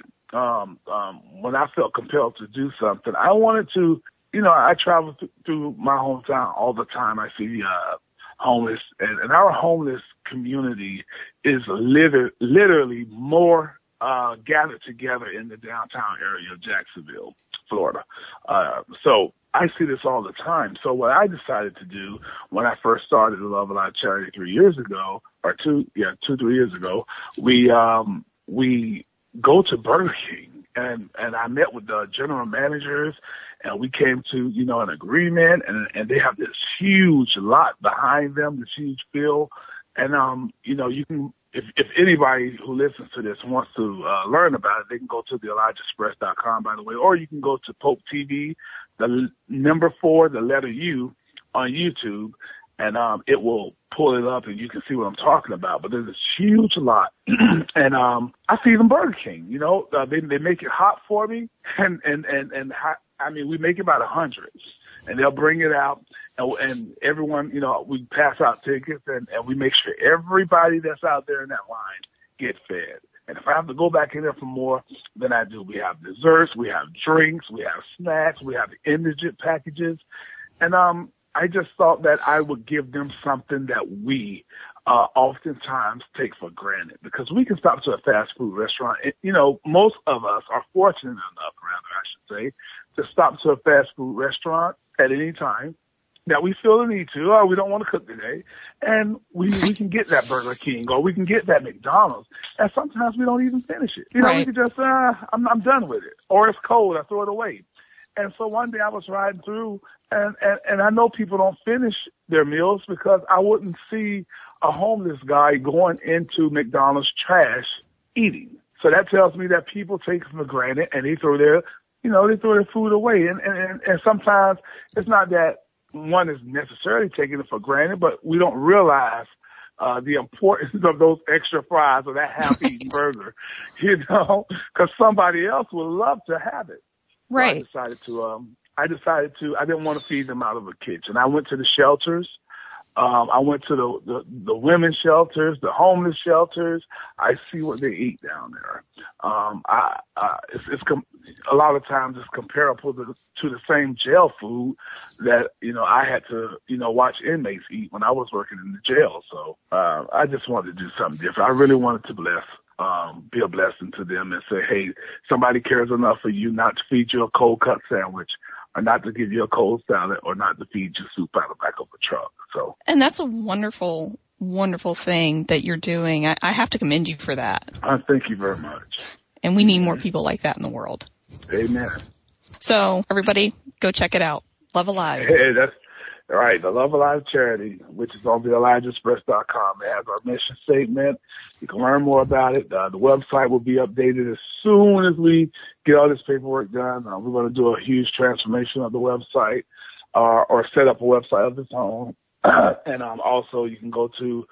when I felt compelled to do something, I wanted to, you know, I travel through my hometown all the time. I see homeless, and our homeless community is literally more gathered together in the downtown area of Jacksonville, Florida. So I see this all the time. So what I decided to do when I first started the Love Alive charity 3 years ago, or 3 years ago, we go to Burger King, and I met with the general managers, and we came to, you know, an agreement, and they have this huge lot behind them, this huge field. And, you know, you can, if anybody who listens to this wants to learn about it, they can go to theElijahExpress.com, by the way, or you can go to Pope TV, the number 4, the letter U, on YouTube, and it will pull it up, and you can see what I'm talking about. But there's this huge lot, and I feed them Burger King. You know, they make it hot for me, and hot, I mean, we make about 100, and they'll bring it out. And everyone, you know, we pass out tickets, and we make sure everybody that's out there in that line get fed. And if I have to go back in there for more, then I do. We have desserts, we have drinks, we have snacks, we have indigent packages. And I just thought that I would give them something that we oftentimes take for granted, because we can stop to a fast food restaurant. And, you know, most of us are fortunate enough, rather, I should say, to stop to a fast food restaurant at any time that we feel the need to, or we don't want to cook today, and we can get that Burger King or we can get that McDonald's, and sometimes we don't even finish it. You know, we can just, I'm done with it, or it's cold, I throw it away. And so one day I was riding through, and I know people don't finish their meals because I wouldn't see a homeless guy going into McDonald's trash eating. So that tells me that people take it for granted and they throw their food away. And sometimes it's not that one is necessarily taking it for granted, but we don't realize the importance of those extra fries or that half-eaten burger, you know, because somebody else would love to have it. Right. So I didn't want to feed them out of a kitchen. I went to the shelters. I went to the women's shelters, the homeless shelters. I see what they eat down there. A lot of times it's comparable to the same jail food that, you know, I had to, you know, watch inmates eat when I was working in the jail. So, I just wanted to do something different. I really wanted to be a blessing to them and say, hey, somebody cares enough for you not to feed you a cold cut sandwich, or not to give you a cold salad, or not to feed you soup out of the back of a truck. So, and that's a wonderful, wonderful thing that you're doing. I have to commend you for that. Thank you very much. And we need more people like that in the world. Amen. So everybody, go check it out. Love Alive. Hey, that's all right. The Love Alive charity, which is on the ElijahExpress.com. It has our mission statement. You can learn more about it. The website will be updated as soon as we get all this paperwork done. We're going to do a huge transformation of the website, or set up a website of its own. And also you can go to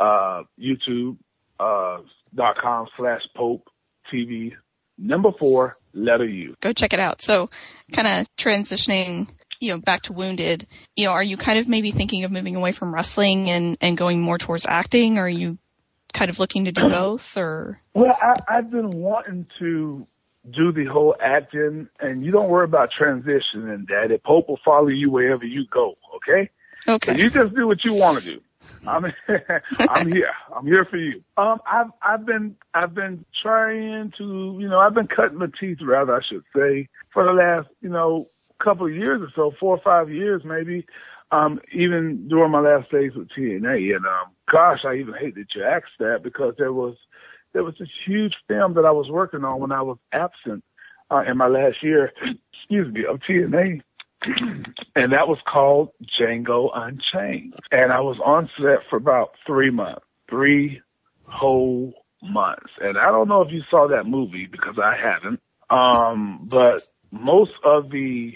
YouTube.com/Pope TV 4 letter U. Go check it out. So kind of transitioning, you know, back to Wounded, you know, are you kind of maybe thinking of moving away from wrestling and going more towards acting? Or are you kind of looking to do both, or? Well, I've been wanting to do the whole acting, and you don't worry about transitioning, Daddy. Pope will follow you wherever you go, okay? Okay. So you just do what you want to do. I'm here. I'm here for you. I've been trying to, you know, I've been cutting my teeth, rather, I should say, for the last, you know, couple of years or so, 4 or 5 years maybe, even during my last days with TNA. And, gosh, I even hate that you asked that, because there was this huge film that I was working on when I was absent, in my last year, of TNA. And that was called Django Unchained. And I was on set for about 3 months, 3 whole months. And I don't know if you saw that movie, because I haven't. But most of the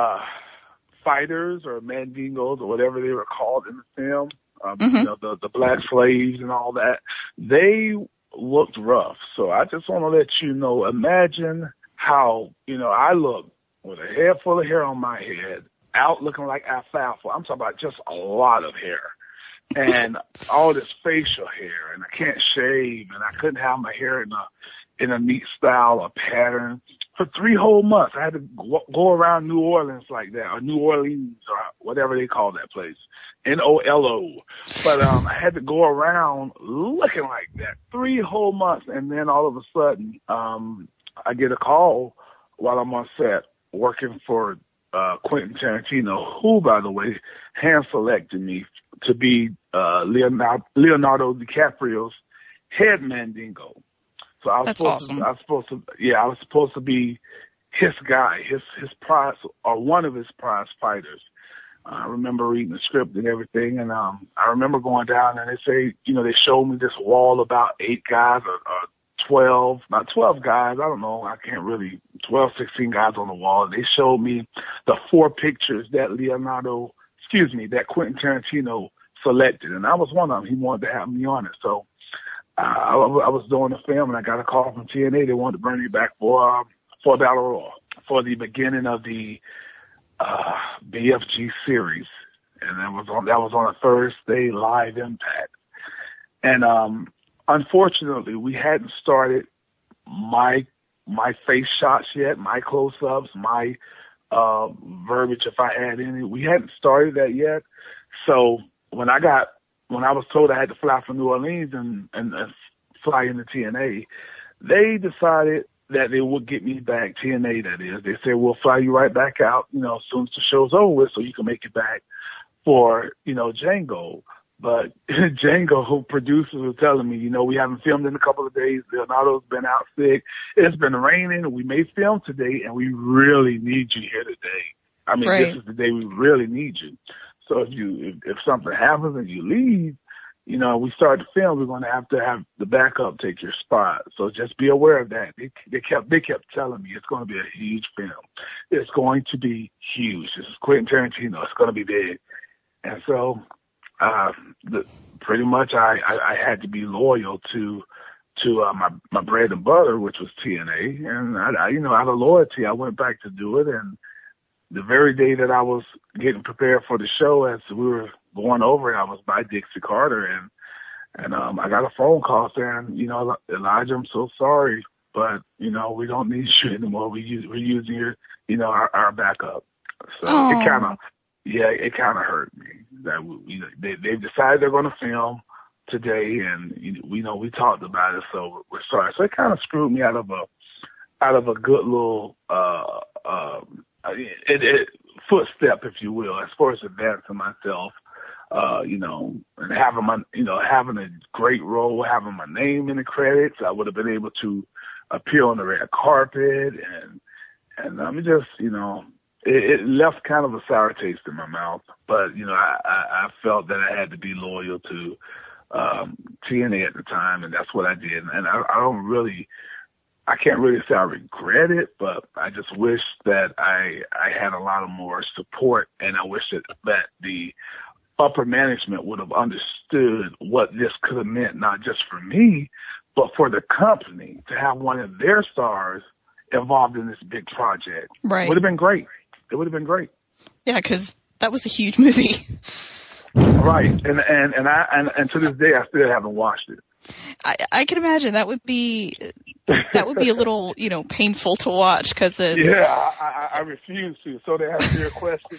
fighters or mandingos or whatever they were called in the film, you know, the black slaves and all that, they looked rough. So I just want to let you know, imagine how, you know, I look with a head full of hair on my head, out looking like alfalfa. I'm talking about just a lot of hair. And all this facial hair, and I can't shave, and I couldn't have my hair in a neat style or pattern. For 3 whole months, I had to go around New Orleans like that, or New Orleans, or whatever they call that place, NOLO. But I had to go around looking like that 3 whole months, and then all of a sudden, I get a call while I'm on set working for Quentin Tarantino, who, by the way, hand-selected me to be Leonardo DiCaprio's head mandingo. So I was supposed to be his guy, his prize, or one of his prize fighters. I remember reading the script and everything, and I remember going down, and they say, you know, they showed me this wall about 8 guys or 12, not 12 guys, I don't know, I can't really, 12, 16 guys on the wall. They showed me the 4 pictures that that Quentin Tarantino selected, and I was one of them. He wanted to have me on it. So I was doing the film, and I got a call from TNA. They wanted to bring me back for Battle Royal, for the beginning of the BFG series, and that was on a Thursday Live Impact. And unfortunately, we hadn't started my face shots yet, my close-ups, my verbiage, if I had any. We hadn't started that yet. So when I was told I had to fly from New Orleans and fly into TNA, they decided that they would get me back, TNA that is. They said, we'll fly you right back out, you know, as soon as the show's over with, so you can make it back for, Django. But Django, who producers were telling me, we haven't filmed in a couple of days. Leonardo's been out sick. It's been raining. We may film today, and we really need you here today. I mean, Right. This is the day we really need you. So if something happens and you leave, we start to film, we're going to have the backup take your spot. So just be aware of that. They kept telling me it's going to be a huge film. It's going to be huge. This is Quentin Tarantino. It's going to be big. And so, pretty much I had to be loyal to my bread and butter, which was TNA. And out of loyalty, I went back to do it. And the very day that I was getting prepared for the show, as we were going over it, I was by Dixie Carter, and I got a phone call saying, Elijah, I'm so sorry, but we don't need you anymore. We're using your, our backup. So Aww. it kind of hurt me that they've decided they're going to film today, and we talked about it, so we're sorry. So it kind of screwed me out of a good little footstep, if you will, as far as advancing myself, and having a great role, having my name in the credits. I would have been able to appear on the red carpet, and just, it left kind of a sour taste in my mouth. But, I felt that I had to be loyal to TNA at the time, and that's what I did. And I can't really say I regret it, but I just wish that I had a lot of more support, and I wish that the upper management would have understood what this could have meant, not just for me, but for the company to have one of their stars involved in this big project. Right. It would have been great. It would have been great. Yeah, because that was a huge movie. Right. And to this day, I still haven't watched it. I can imagine that would be a little, painful to watch because it's... Yeah, I refuse to. So to answer your question,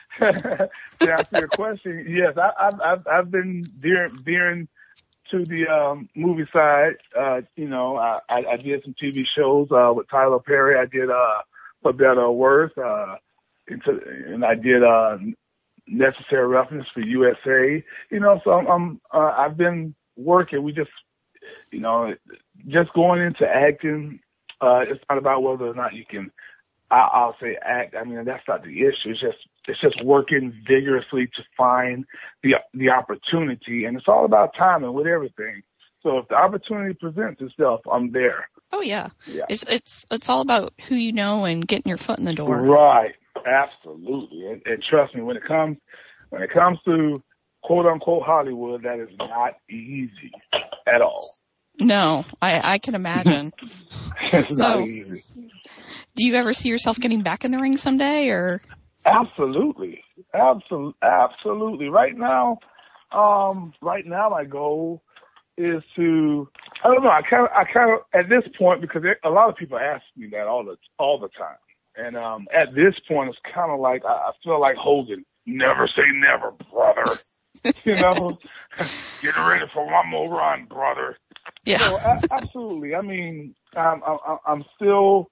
yes, I've been veering to the movie side. I did some TV shows with Tyler Perry. I did For Better or Worse, and I did Necessary Roughness for USA. So I've been working. We just, just going into acting. It's not about whether or not you can. I'll say act. I mean, that's not the issue. It's just working vigorously to find the opportunity, and it's all about timing with everything. So if the opportunity presents itself, I'm there. Oh yeah. It's all about who you know and getting your foot in the door. Right. Absolutely. And trust me, when it comes to quote unquote Hollywood, that is not easy at all. No, I can imagine. It's not easy. Do you ever see yourself getting back in the ring someday, or? Absolutely. Right now, my goal is to, I don't know, I kind of, at this point, because a lot of people ask me that all the time. And, at this point, it's kind of like, I feel like Hogan, never say never, brother. Getting ready for one more run, brother. Yeah. So, absolutely. I mean, I'm still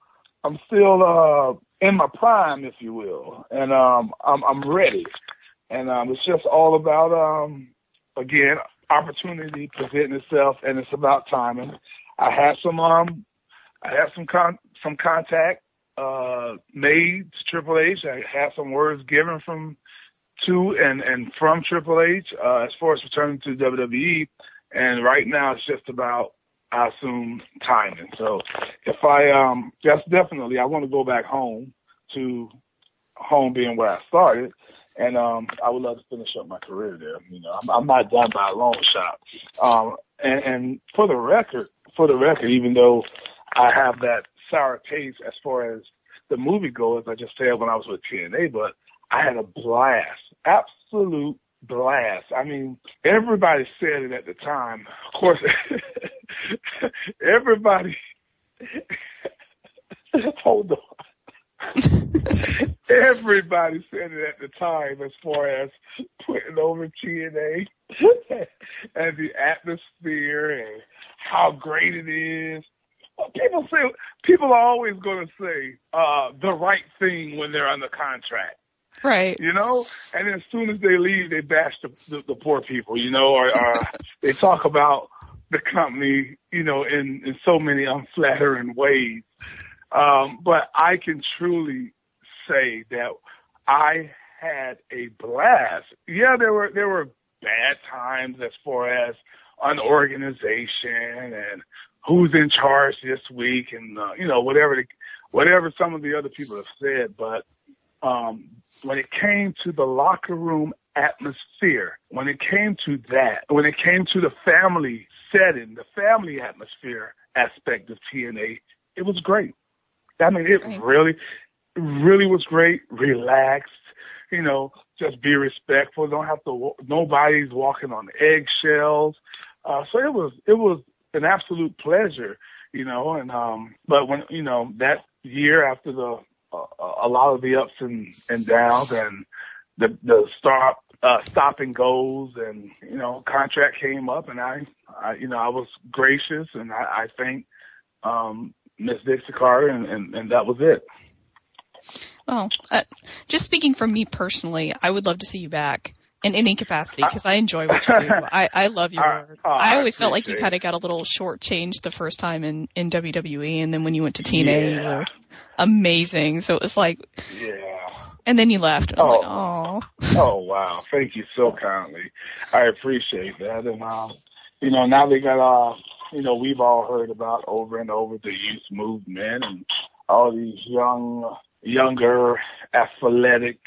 in my prime, if you will, and I'm ready, and it's just all about again, opportunity presenting itself, and it's about timing. I had some contact made to Triple H. I had some words given from Triple H as far as returning to WWE, and right now it's just about, I assume, timing. So if that's definitely, I want to go back home, to home being where I started, and I would love to finish up my career there. I'm not done by a long shot. And for the record, even though I have that sour taste as far as the movie goes, I just said when I was with TNA, but I had a blast, absolute blast. I mean, everybody said it at the time. Of course, everybody. Hold on. Everybody said it at the time as far as putting over TNA and the atmosphere and how great it is. Well, people are always going to say the right thing when they're under contract. Right. You know? And then as soon as they leave, they bash the poor people, you know, or they talk about the company, you know, in so many unflattering ways. But I can truly say that I had a blast. Yeah, there were bad times as far as unorganization and who's in charge this week and, you know, whatever some of the other people have said. But when it came to the locker room atmosphere, when it came to the family setting, the family atmosphere aspect of TNA, it was great. I mean, it really was great. Relaxed, you know, just be respectful. Nobody's walking on eggshells. So it was an absolute pleasure, you know. And but when, you know, that year after a lot of the ups and downs and the stop and goes, and, you know, contract came up, and I was gracious, and I thanked Miss Dixie Carter, and that was it. Well, just speaking from me personally, I would love to see you back in any capacity, because I enjoy what you do. I love your work. I always felt like you kind of got a little shortchanged the first time in WWE, and then when you went to TNA, you were amazing. So it was like, and then you left. And I'm like, oh. Oh, wow. Thank you so kindly. I appreciate that. And, you know, now they got, you know, we've all heard about over and over the youth movement and all these younger, athletic,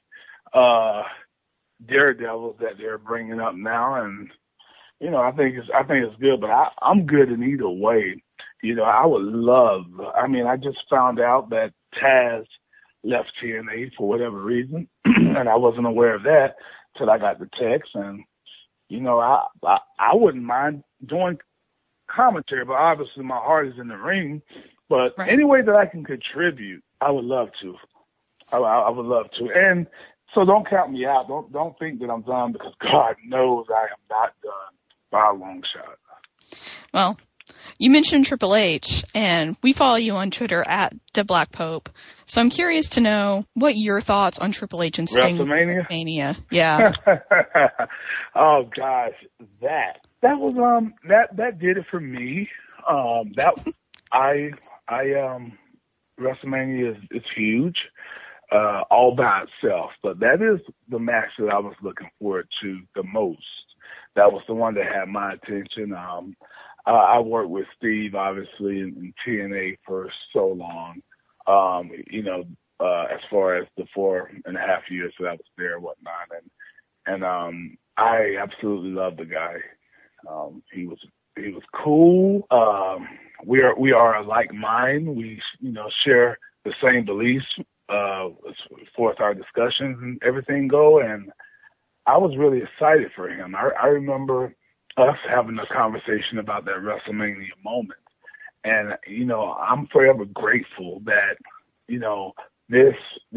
daredevils that they're bringing up now. And, you know, I think it's good, but I'm good in either way. You know, I just found out that Taz left TNA for whatever reason, and I wasn't aware of that till I got the text. And, you know, I wouldn't mind doing commentary, but obviously my heart is in the ring. But any way that I can contribute, I would love to. I would love to. And so don't count me out. Don't think that I'm done, because God knows I am not done by a long shot. Well, you mentioned Triple H, and we follow you on Twitter at @TheBlackPope. So I'm curious to know what your thoughts on Triple H and Sting. WrestleMania? Yeah. Oh gosh, that was that did it for me. WrestleMania is huge, all by itself, but that is the match that I was looking forward to the most. That was the one that had my attention. I worked with Steve, obviously, in TNA for so long, you know, as far as the 4.5 years that I was there and whatnot. And I absolutely loved the guy. He was cool. We are like mind. We, you know, share the same beliefs, as far as our discussions and everything go. And I was really excited for him. I remember us having a conversation about that WrestleMania moment. And, you know, I'm forever grateful that, you know, this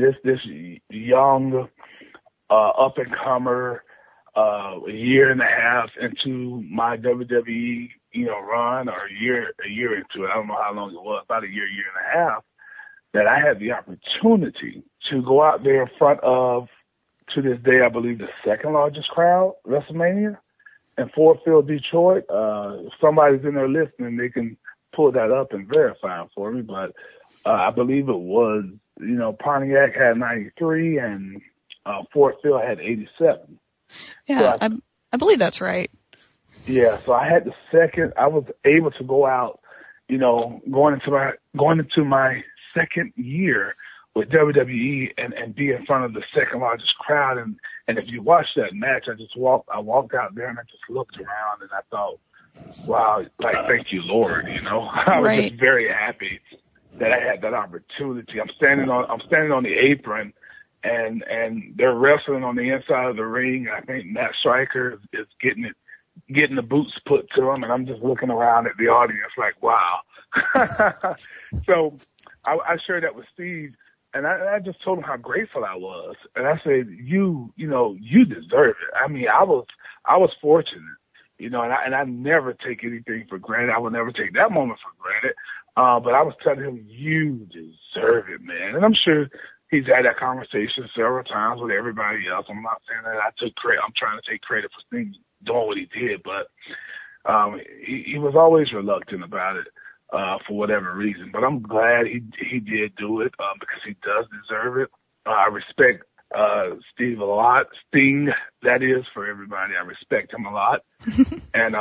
young, up and comer, a year and a half into my WWE, you know, run, or a year into it. I don't know how long it was, about a year and a half, that I had the opportunity to go out there in front of, to this day, I believe, the second largest crowd, WrestleMania, in Ford Field, Detroit. If somebody's in there listening, they can pull that up and verify it for me. But I believe it was, you know, Pontiac had 93 and Ford Field had 87. Yeah, so I believe that's right. Yeah, so I had I was able to go out, you know, going into my second year with WWE and be in front of the second largest crowd. And if you watch that match, I walked out there and I just looked around and I thought, wow, like, thank you, Lord, you know. I was just very happy that I had that opportunity. I'm standing on the apron and they're wrestling on the inside of the ring. I think Matt Striker is getting the boots put to him, and I'm just looking around at the audience like, wow. So I shared that with Steve, and I just told him how grateful I was. And I said, you know, you deserve it. I mean, I was fortunate, you know, and I never take anything for granted. I will never take that moment for granted. But I was telling him, you deserve it, man. And I'm sure he's had that conversation several times with everybody else. I'm not saying that I took credit. I'm trying to take credit for Sting doing what he did, but he was always reluctant about it for whatever reason. But I'm glad he did do it because he does deserve it. I respect Steve a lot. Sting, that is, for everybody. I respect him a lot. And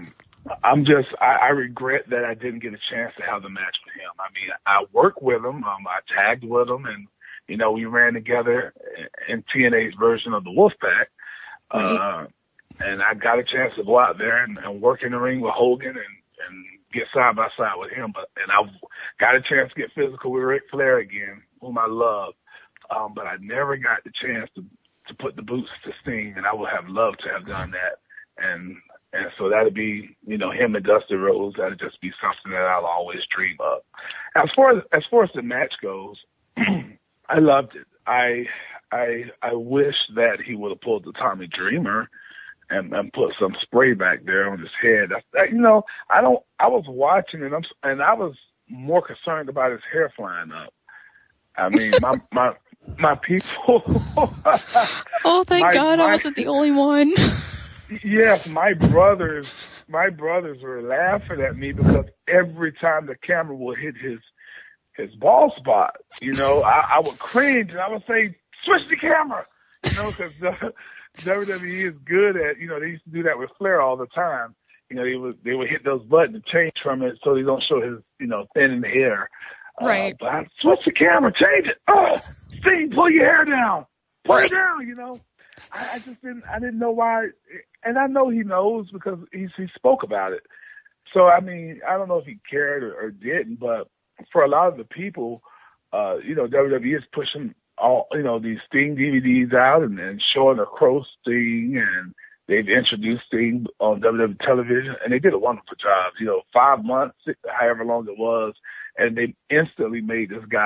I regret that I didn't get a chance to have the match with him. I mean, I worked with him. I tagged with him, and, you know, we ran together in TNA's version of the Wolfpack. And I got a chance to go out there and work in the ring with Hogan and get side by side with him. And I got a chance to get physical with Ric Flair again, whom I love. But I never got the chance to put the boots to Sting, and I would have loved to have done that. And so that'd be, you know, him and Dusty Rhodes. That'd just be something that I'll always dream of. As far as the match goes, I loved it. I wish that he would have pulled the Tommy Dreamer and put some spray back there on his head. You know, I was watching it, and I was more concerned about his hair flying up. I mean, my people. Oh, thank God I wasn't the only one. Yes, my brothers were laughing at me because every time the camera would hit his bald spot, you know, I would cringe and I would say, switch the camera, you know, because WWE is good at, you know, they used to do that with Flair all the time. You know, they would hit those buttons and change from it so they don't show his, you know, thinning hair. Right. But I switch the camera, change it. Sting, pull your hair down. Pull it down, you know. I didn't know why. And I know he knows because he spoke about it. So, I mean, I don't know if he cared or didn't, but for a lot of the people, you know, WWE is pushing all, you know, these Sting DVDs out and showing a Crow Sting, and they've introduced Sting on WWE television, and they did a wonderful job. You know, 5 months, however long it was, and they instantly made this guy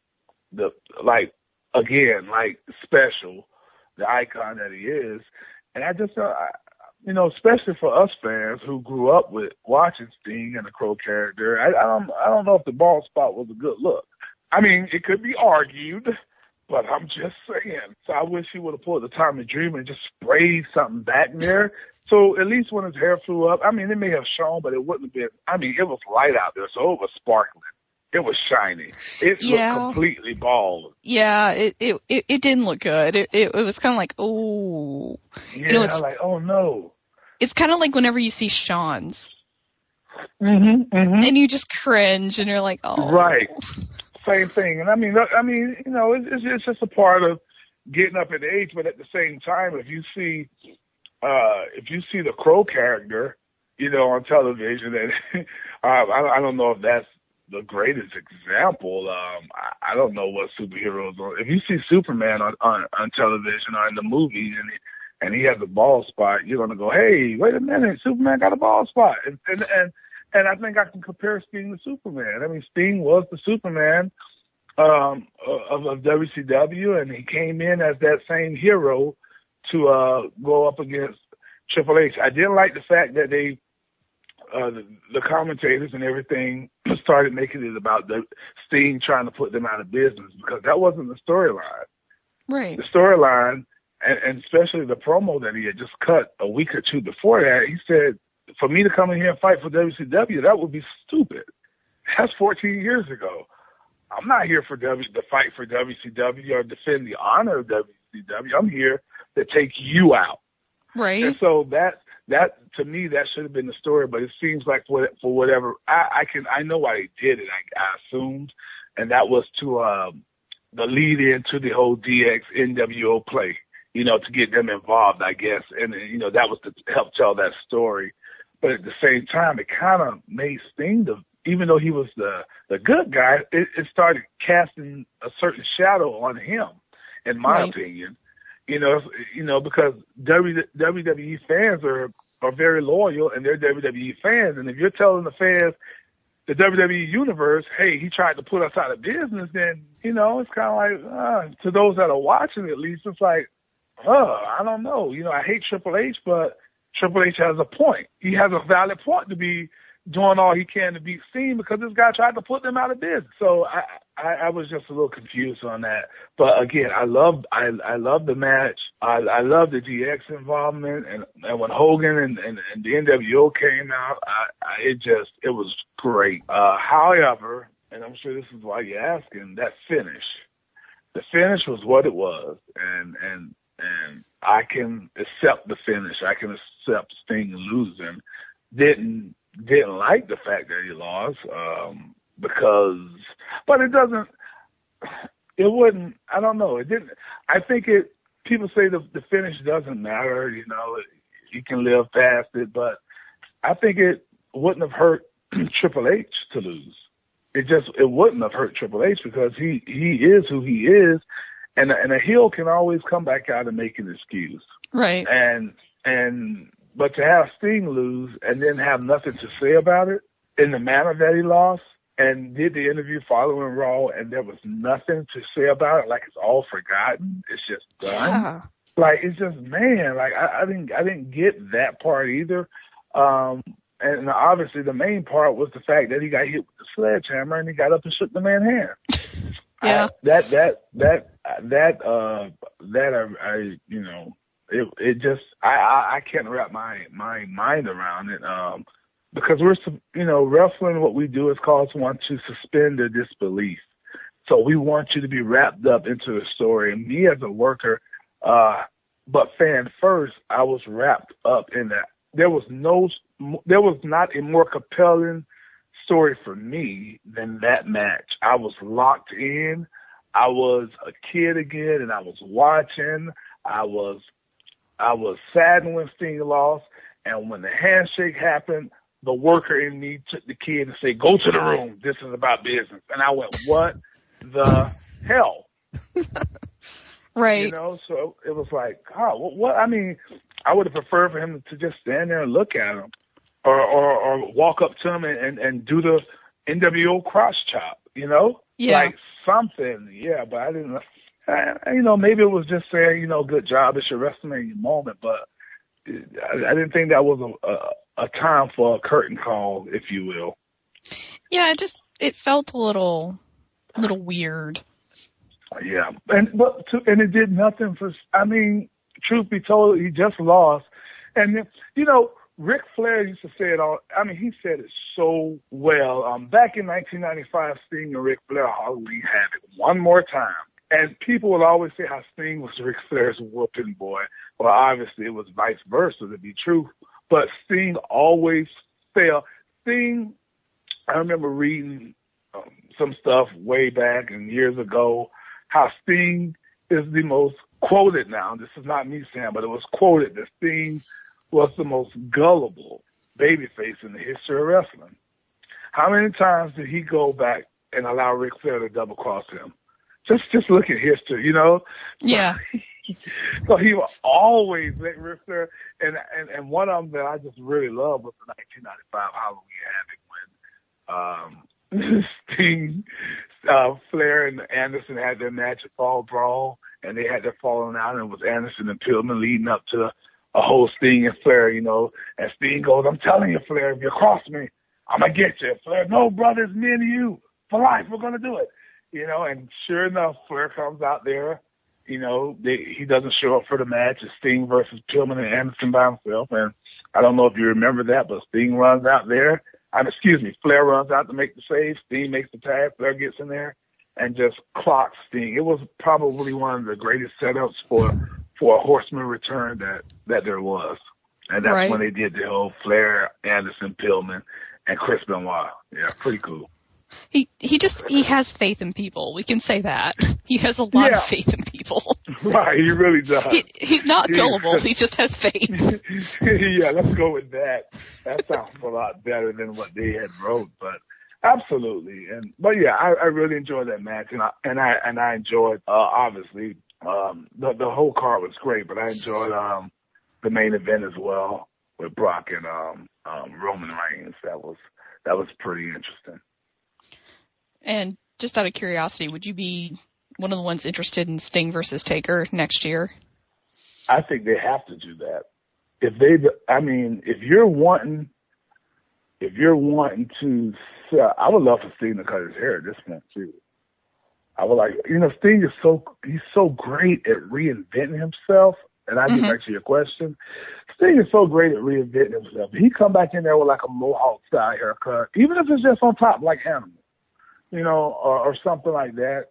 special, the icon that he is. And I just, you know, especially for us fans who grew up with watching Sting and the Crow character, I don't know if the bald spot was a good look. I mean, it could be argued, but I'm just saying. So I wish he would have pulled the Tommy Dreamer and just sprayed something back there. So at least when his hair flew up, I mean, it may have shown, but it wouldn't have been, I mean, it was light out there, so it was sparkling. It was shiny. It looked completely bald. Yeah, it didn't look good. It was kind of like, oh. Yeah, you know, it's like, oh no. It's kind of like whenever you see Shawn's. Mm-hmm. And you just cringe and you're like, oh. Right. Same thing. And I mean, you know, it's just a part of getting up in age, but at the same time, if you see the Crow character, you know, on television, and I don't know if that's the greatest example. I don't know what superheroes are. If you see Superman on television or in the movies and he has a bald spot, you're gonna go, hey, wait a minute, Superman got a bald spot. And I think I can compare Sting to Superman. I mean, Sting was the Superman of WCW, and he came in as that same hero to go up against Triple H. I didn't like the fact that they the commentators and everything started making it about Sting trying to put them out of business, because that wasn't the storyline. Right. The storyline, and especially the promo that he had just cut a week or two before that, he said, for me to come in here and fight for WCW, that would be stupid. That's 14 years ago. I'm not here to fight for WCW or defend the honor of WCW. I'm here to take you out. Right. And so that to me, that should have been the story, but it seems like for whatever, I know why they did it, I assumed, and that was to the lead into the whole DX NWO play, you know, to get them involved, I guess, and you know, that was to help tell that story. But at the same time, it kind of made Sting, even though he was the good guy, it started casting a certain shadow on him, in my opinion. You know, because WWE fans are very loyal, and they're WWE fans. And if you're telling the fans, the WWE universe, hey, he tried to put us out of business, then, you know, it's kind of like, to those that are watching at least, it's like, I don't know. You know, I hate Triple H, but Triple H has a point. He has a valid point to be doing all he can to beat Sting because this guy tried to put them out of business. So I was just a little confused on that. But again, I love the match. I love the DX involvement, and when Hogan and the NWO came out, it was great. However, and I'm sure this is why you're asking, that finish. The finish was what it was, and I can accept the finish. I can accept Sting losing. Didn't like the fact that he lost, but it wouldn't, I don't know, it didn't, I think people say the finish doesn't matter, you know, you can live past it, but I think it wouldn't have hurt Triple H to lose. It wouldn't have hurt Triple H because he is who he is, and a heel can always come back out and make an excuse. Right. But to have Sting lose and then have nothing to say about it in the manner that he lost and did the interview following Raw and there was nothing to say about it, like it's all forgotten, it's just done. Yeah. Like, it's just, man, like I didn't get that part either. And obviously the main part was the fact that he got hit with the sledgehammer and he got up and shook the man's hand. Yeah. I can't wrap my mind around it, because wrestling, what we do is cause one to suspend their disbelief. So we want you to be wrapped up into the story. And me as a worker, but fan first, I was wrapped up in that. There was not a more compelling story for me than that match. I was locked in. I was a kid again, and I was watching. I was saddened when Sting lost, and when the handshake happened, the worker in me took the kid and said, "Go to the room. This is about business." And I went, "What the hell?" Right. You know, so it was like, God, what? I mean, I would have preferred for him to just stand there and look at him, or walk up to him and do the NWO cross chop. You know, like something. Yeah, but I didn't. Maybe it was just saying, good job, it's your WrestleMania moment, but I didn't think that was a time for a curtain call, if you will. Yeah, it felt a little weird. Yeah, and it did nothing for. I mean, truth be told, he just lost, and Ric Flair used to say it all. I mean, he said it so well. Back in 1995, Sting and Ric Flair Halloween Havoc one more time. And people will always say how Sting was Ric Flair's whooping boy. Well, obviously it was vice versa, to be true. But Sting always failed. Sting, I remember reading some stuff way back and years ago, how Sting is the most quoted now. This is not me saying, but it was quoted that Sting was the most gullible babyface in the history of wrestling. How many times did he go back and allow Ric Flair to double cross him? Just look at history, Yeah. So he will always let Ric Flair, and one of them that I just really love was the 1995 Halloween Havoc when Sting, Flair and Anderson had their match at Fall Brawl, and they had their falling out, and it was Anderson and Pillman leading up to a whole Sting and Flair, and Sting goes, "I'm telling you, Flair, if you cross me, I'm going to get you." Flair, "No, brother, it's me and you. For life, we're going to do it." And sure enough, Flair comes out there. He doesn't show up for the match. It's Sting versus Pillman and Anderson by himself. And I don't know if you remember that, but Sting runs out there. Flair runs out to make the save. Sting makes the tag. Flair gets in there and just clocks Sting. It was probably one of the greatest setups for a Horseman return that there was. And that's when they did the whole Flair, Anderson, Pillman, and Chris Benoit. Yeah, pretty cool. He has faith in people. We can say that. He has a lot of faith in people. Right, he really does. He's not gullible. He just has faith. Yeah, let's go with that. That sounds a lot better than what they had wrote, but absolutely. But yeah, I really enjoyed that match, and I enjoyed obviously the whole card was great, but I enjoyed the main event as well with Brock and Roman Reigns. That was pretty interesting. And just out of curiosity, would you be one of the ones interested in Sting versus Taker next year? I think they have to do that. If you're wanting if you're wanting to sell, I would love for Sting to cut his hair at this point too. I would like, Sting is he's so great at reinventing himself. And I get back to your question. Sting is so great at reinventing himself. He come back in there with like a mohawk style haircut, even if it's just on top like Animal, or something like that,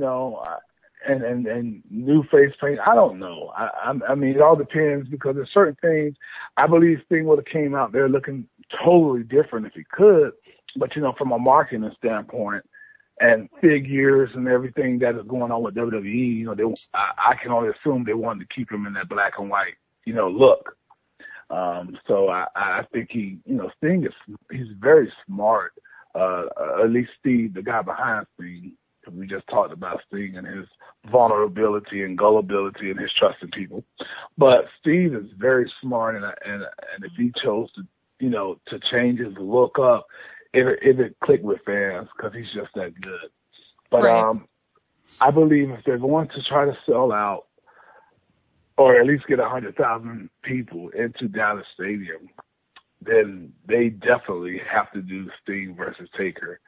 and new face paint. I don't know. I mean, it all depends, because there's certain things. I believe Sting would have came out there looking totally different if he could, but from a marketing standpoint and figures and everything that is going on with WWE, I can only assume they wanted to keep him in that black and white, look. So I think Sting he's very smart. At least Steve, the guy behind Sting, because we just talked about Sting and his vulnerability and gullibility and his trust in people. But Steve is very smart, and if he chose to, to change his look up, it clicked with fans, because he's just that good. But right. I believe if they're going to try to sell out, or at least get 100,000 people into Dallas Stadium, then they definitely have to do Sting versus Taker.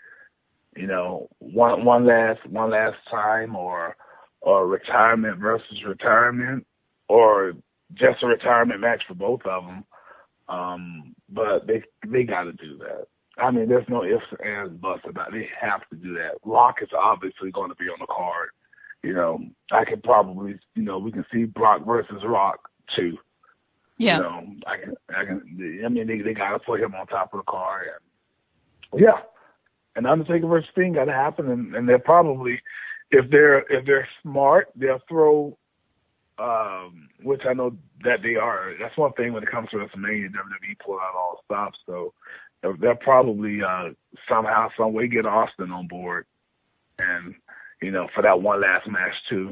One last time, or retirement versus retirement, or just a retirement match for both of them. But they got to do that. I mean, there's no ifs, ands, buts about it. They have to do that. Rock is obviously going to be on the card. I could probably, we can see Brock versus Rock too. Yeah. I mean, they got to put him on top of the card. And, yeah. And Undertaker versus Sting got to happen, and they're probably, if they're smart, they'll throw, which I know that they are. That's one thing when it comes to WrestleMania, WWE pull out all stops. So they'll probably somehow, some way get Austin on board, and for that one last match too.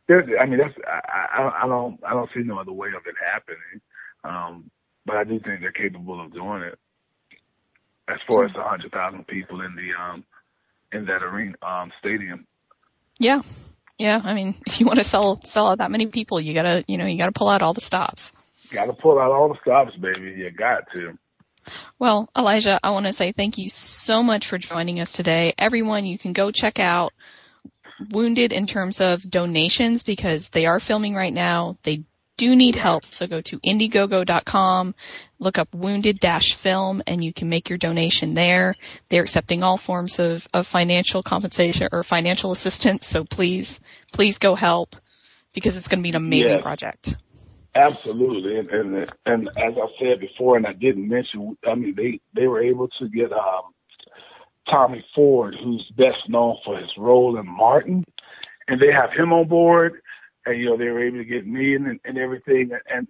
I don't see no other way of it happening. But I do think they're capable of doing it. As far as the 100,000 people in that arena stadium. Yeah. I mean, if you want to sell out that many people, you gotta pull out all the stops. Got to pull out all the stops, baby. You got to. Well, Elijah, I want to say thank you so much for joining us today. Everyone, you can go check out Wounded in terms of donations, because they are filming right now. They do need help, so go to Indiegogo.com, look up Wounded-Film, and you can make your donation there. They're accepting all forms of financial compensation or financial assistance, so please go help, because it's going to be an amazing project. Absolutely, and as I said before, and I didn't mention, I mean, they were able to get Tommy Ford, who's best known for his role in Martin, and they have him on board, and they were able to get me and everything, and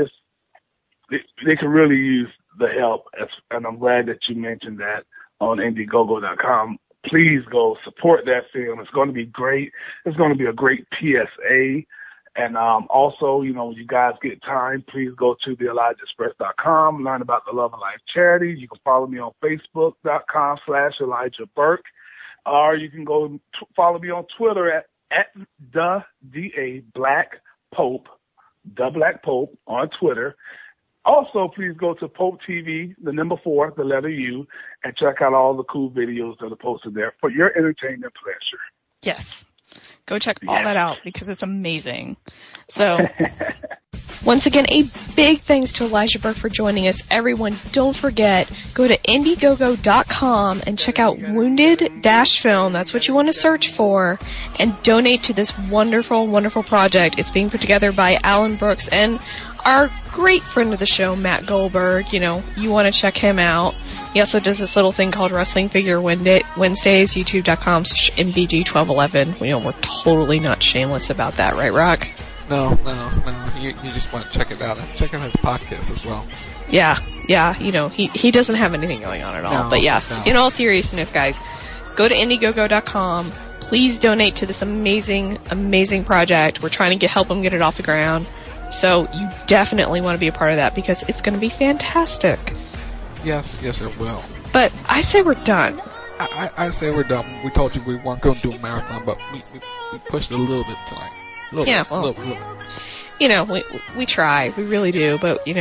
they can really use the help, and I'm glad that you mentioned that on Indiegogo.com. Please go support that film. It's going to be great. It's going to be a great PSA. And also, when you guys get time, please go to theElijahExpress.com, learn about the Love and Life charity. You can follow me on Facebook.com/Elijah Burke, or you can go follow me on Twitter at the DA Black Pope, the Black Pope on Twitter. Also, please go to Pope TV, the number 4, the letter U, and check out all the cool videos that are posted there for your entertainment pleasure. Yes. Go check all that out, because it's amazing. So, once again, a big thanks to Elijah Burke for joining us. Everyone, don't forget, go to Indiegogo.com and check out Wounded-Film. That's what you want to search for, and donate to this wonderful, wonderful project. It's being put together by Alan Brooks and our great friend of the show, Matt Goldberg. You want to check him out. He also does this little thing called Wrestling Figure Wednesdays, youtube.com/MBG1211. We're totally not shameless about that, right, Rock? No. You just want to check it out. Check out his podcast as well. Yeah. He doesn't have anything going on at all. No, but yes, in all seriousness, guys, go to Indiegogo.com. Please donate to this amazing, amazing project. We're trying to help him get it off the ground. So you definitely want to be a part of that, because it's going to be fantastic. Yes, it will. But I say we're done. I say we're done. We told you we weren't going to do a marathon, but we pushed it a little bit tonight. We try. We really do. But,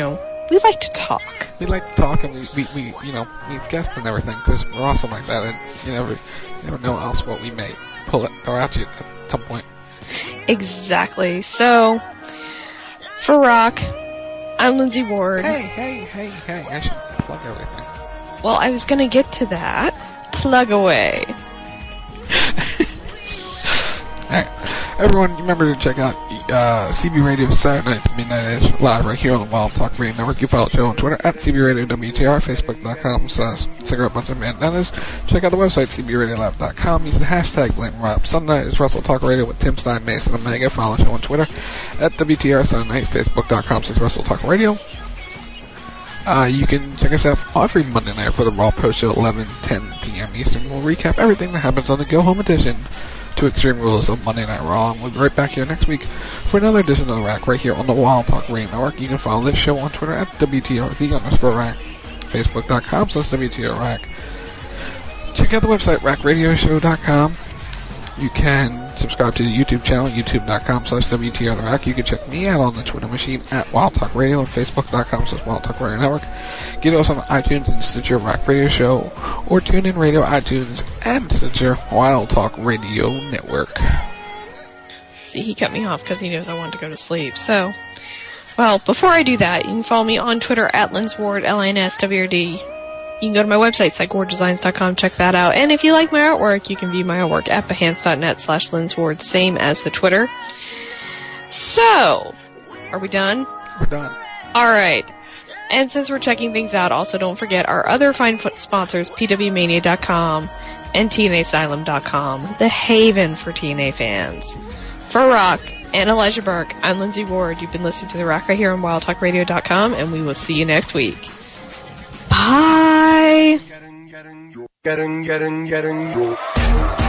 we like to talk. We like to talk, and we you know, we've guests and everything, because we're awesome like that, and you never know else what we may throw at you at some point. Exactly. So, for Rock, I'm Lindsay Ward. Hey, I should plug everything. Well, I was gonna get to that. Plug away. Alright. Everyone, remember to check out CB Radio Saturday nights, midnight-ish, live right here on the Wild Talk Radio Network. You follow the show on Twitter at CB Radio WTR, Facebook.com/Cigarette Butts and Bandanas. Check out the website, CBRadioLive.com. Use the hashtag BlameRob. Sunday night is Russell Talk Radio with Tim Stein, Mason, and Omega. Follow the show on Twitter at WTR Sunday Night, Facebook.com/Russell Talk Radio. You can check us out every Monday night for the Raw Pro Show at 11:10 p.m. Eastern. We'll recap everything that happens on the Go Home edition to Extreme Rules of Monday Night Raw. And we'll be right back here next week for another edition of the Rack right here on the Wild Talk Radio Network. You can follow this show on Twitter at WTR_Rack, Facebook.com/WTR Rack. Check out the website, rackradioshow.com. You can subscribe to the YouTube channel, youtube.com/WTR The Rack. You can check me out on the Twitter machine at Wild Talk Radio and Facebook.com/Wild Talk Radio Network. Get us on iTunes and Stitcher Rack Radio Show, or TuneIn Radio, iTunes, and Stitcher Wild Talk Radio Network. See, he cut me off because he knows I want to go to sleep. So, well, before I do that, you can follow me on Twitter at LinsWard, LINSWRD. You can go to my website, psychwarddesigns.com, check that out. And if you like my artwork, you can view my artwork at behance.net/LinsWard, same as the Twitter. So, are we done? We're done. Alright. And since we're checking things out, also don't forget our other fine sponsors, PWMania.com and TNAsylum.com, the haven for TNA fans. For Rock and Elijah Burke, I'm Lindsay Ward. You've been listening to The Rock right here on WildTalkRadio.com, and we will see you next week. Bye! Getting.